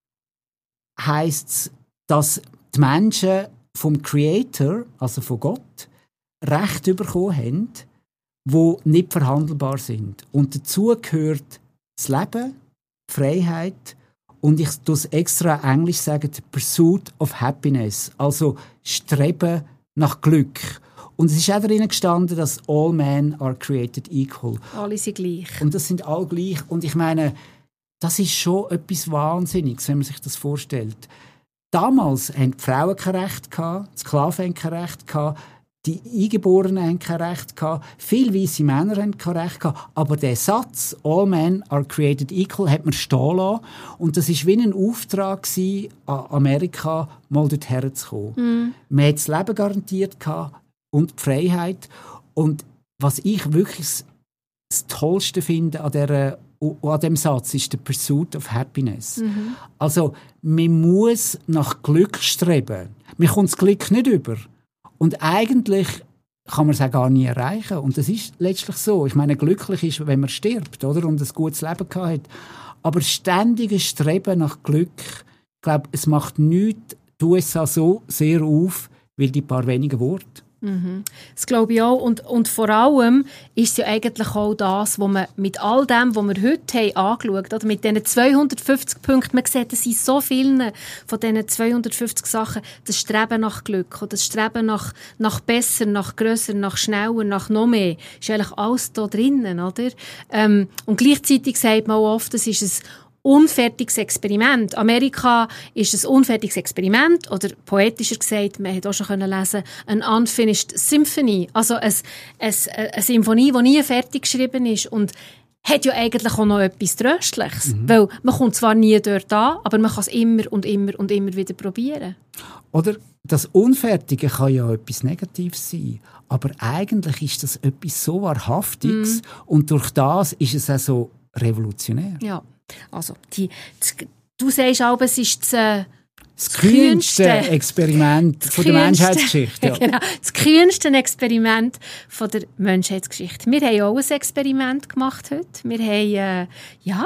heisst es, dass die Menschen vom Creator, also von Gott, Rechte bekommen haben, die nicht verhandelbar sind. Und dazu gehört das Leben, die Freiheit und ich tue es extra Englisch sagen, the pursuit of happiness, also Streben nach Glück. Und es ist auch darin gestanden, dass all men are created equal. Alle sind gleich. Und das sind alle gleich. Und ich meine, das ist schon etwas Wahnsinniges, wenn man sich das vorstellt. Damals hatten die Frauen kein Recht, die Sklaven hatten kein Recht, die Eingeborenen hatten kein Recht, viele weisse Männer hatten kein Recht, aber der Satz «All men are created equal» hat man stehen lassen. Und das war wie ein Auftrag an Amerika, mal dorthin zu kommen. Mm. Man hat das Leben garantiert und die Freiheit. Und was ich wirklich das Tollste finde an dieser an dem Satz ist der Pursuit of Happiness. Mhm. Also, man muss nach Glück streben. Man kommt das Glück nicht über. Und eigentlich kann man es auch gar nie erreichen. Und das ist letztlich so. Ich meine, glücklich ist, wenn man stirbt, oder? Und ein gutes Leben gehabt hat. Aber ständiges Streben nach Glück, ich glaube, es macht nichts die U S A so sehr auf, wie die paar wenigen Worte. Mhm. Das glaube ich auch. Und, und vor allem ist es ja eigentlich auch das, was man mit all dem, was wir heute haben, angeschaut haben, mit diesen zweihundertfünfzig Punkten, man sieht, es sind so viele von diesen zweihundertfünfzig Sachen, das Streben nach Glück, das Streben nach, nach besser, nach grösser, nach schneller, nach noch mehr, ist eigentlich alles da drinnen, oder? Ähm, und gleichzeitig sagt man auch oft, es ist ein unfertiges Experiment. Amerika ist ein unfertiges Experiment, oder poetischer gesagt, man hat auch schon lesen, ein unfinished symphony, also eine, eine, eine Symphonie, die nie fertig geschrieben ist und hat ja eigentlich auch noch etwas Tröstliches, mhm. weil man kommt zwar nie dort an, aber man kann es immer und immer und immer wieder probieren. Oder das Unfertige kann ja etwas Negatives sein, aber eigentlich ist das etwas so Wahrhaftiges mhm. und durch das ist es auch so revolutionär. Ja. Also, die, die, du sagst auch, es ist das, äh, das, das kühnste Experiment das von der Menschheitsgeschichte. Ja. Genau, das kühnste Experiment von der Menschheitsgeschichte. Wir haben auch ein Experiment gemacht heute. Wir haben äh, ja,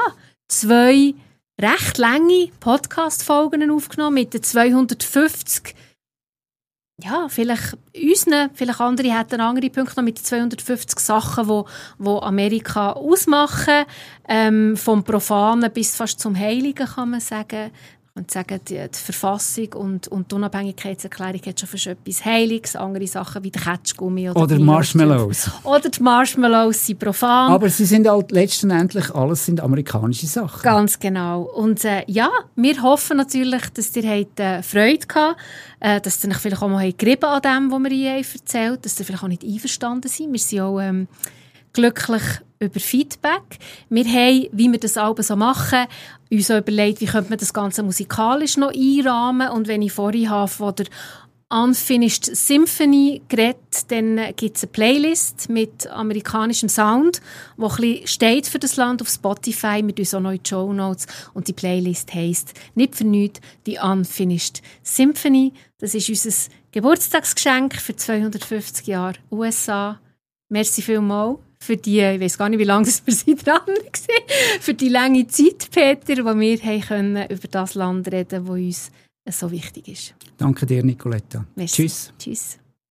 zwei recht lange Podcast-Folgen aufgenommen mit den zweihundertfünfzig. Ja, vielleicht unsere, vielleicht andere hätten andere Punkte noch mit zweihundertfünfzig Sachen, die, die Amerika ausmachen. Ähm, vom Profanen bis fast zum Heiligen, kann man sagen. Man kann sagen, die, die Verfassung und, und die Unabhängigkeitserklärung hat schon fast etwas Heiliges. Andere Sachen wie der Ketschgummi oder, oder Marshmallows. Oder die Marshmallows sind profan. Aber sie sind halt letztendlich alles sind amerikanische Sachen. Ganz genau. Und äh, ja, wir hoffen natürlich, dass ihr habt, äh, Freude gehabt äh, dass ihr euch vielleicht auch mal gerieben an dem, was wir Ihnen erzählt haben, dass ihr vielleicht auch nicht einverstanden seid. Wir sind auch ähm, glücklich über Feedback. Wir haben, wie wir das Album so machen, uns auch überlegt, wie könnte man das Ganze musikalisch noch einrahmen. Und wenn ich vorhin habe von der Unfinished Symphony geredet, dann gibt es eine Playlist mit amerikanischem Sound, die ein bisschen steht für das Land auf Spotify. Wir tun so noch in die Shownotes. Und die Playlist heisst nicht für nichts die Unfinished Symphony. Das ist unser Geburtstagsgeschenk für zweihundertfünfzig Jahre U S A. Merci vielmals für die, ich weiß gar nicht, wie lange wir sind dran waren, für die lange Zeit, Peter, wo wir haben können über das Land reden, das uns so wichtig ist. Danke dir, Nicoletta. Merci. Tschüss. Tschüss.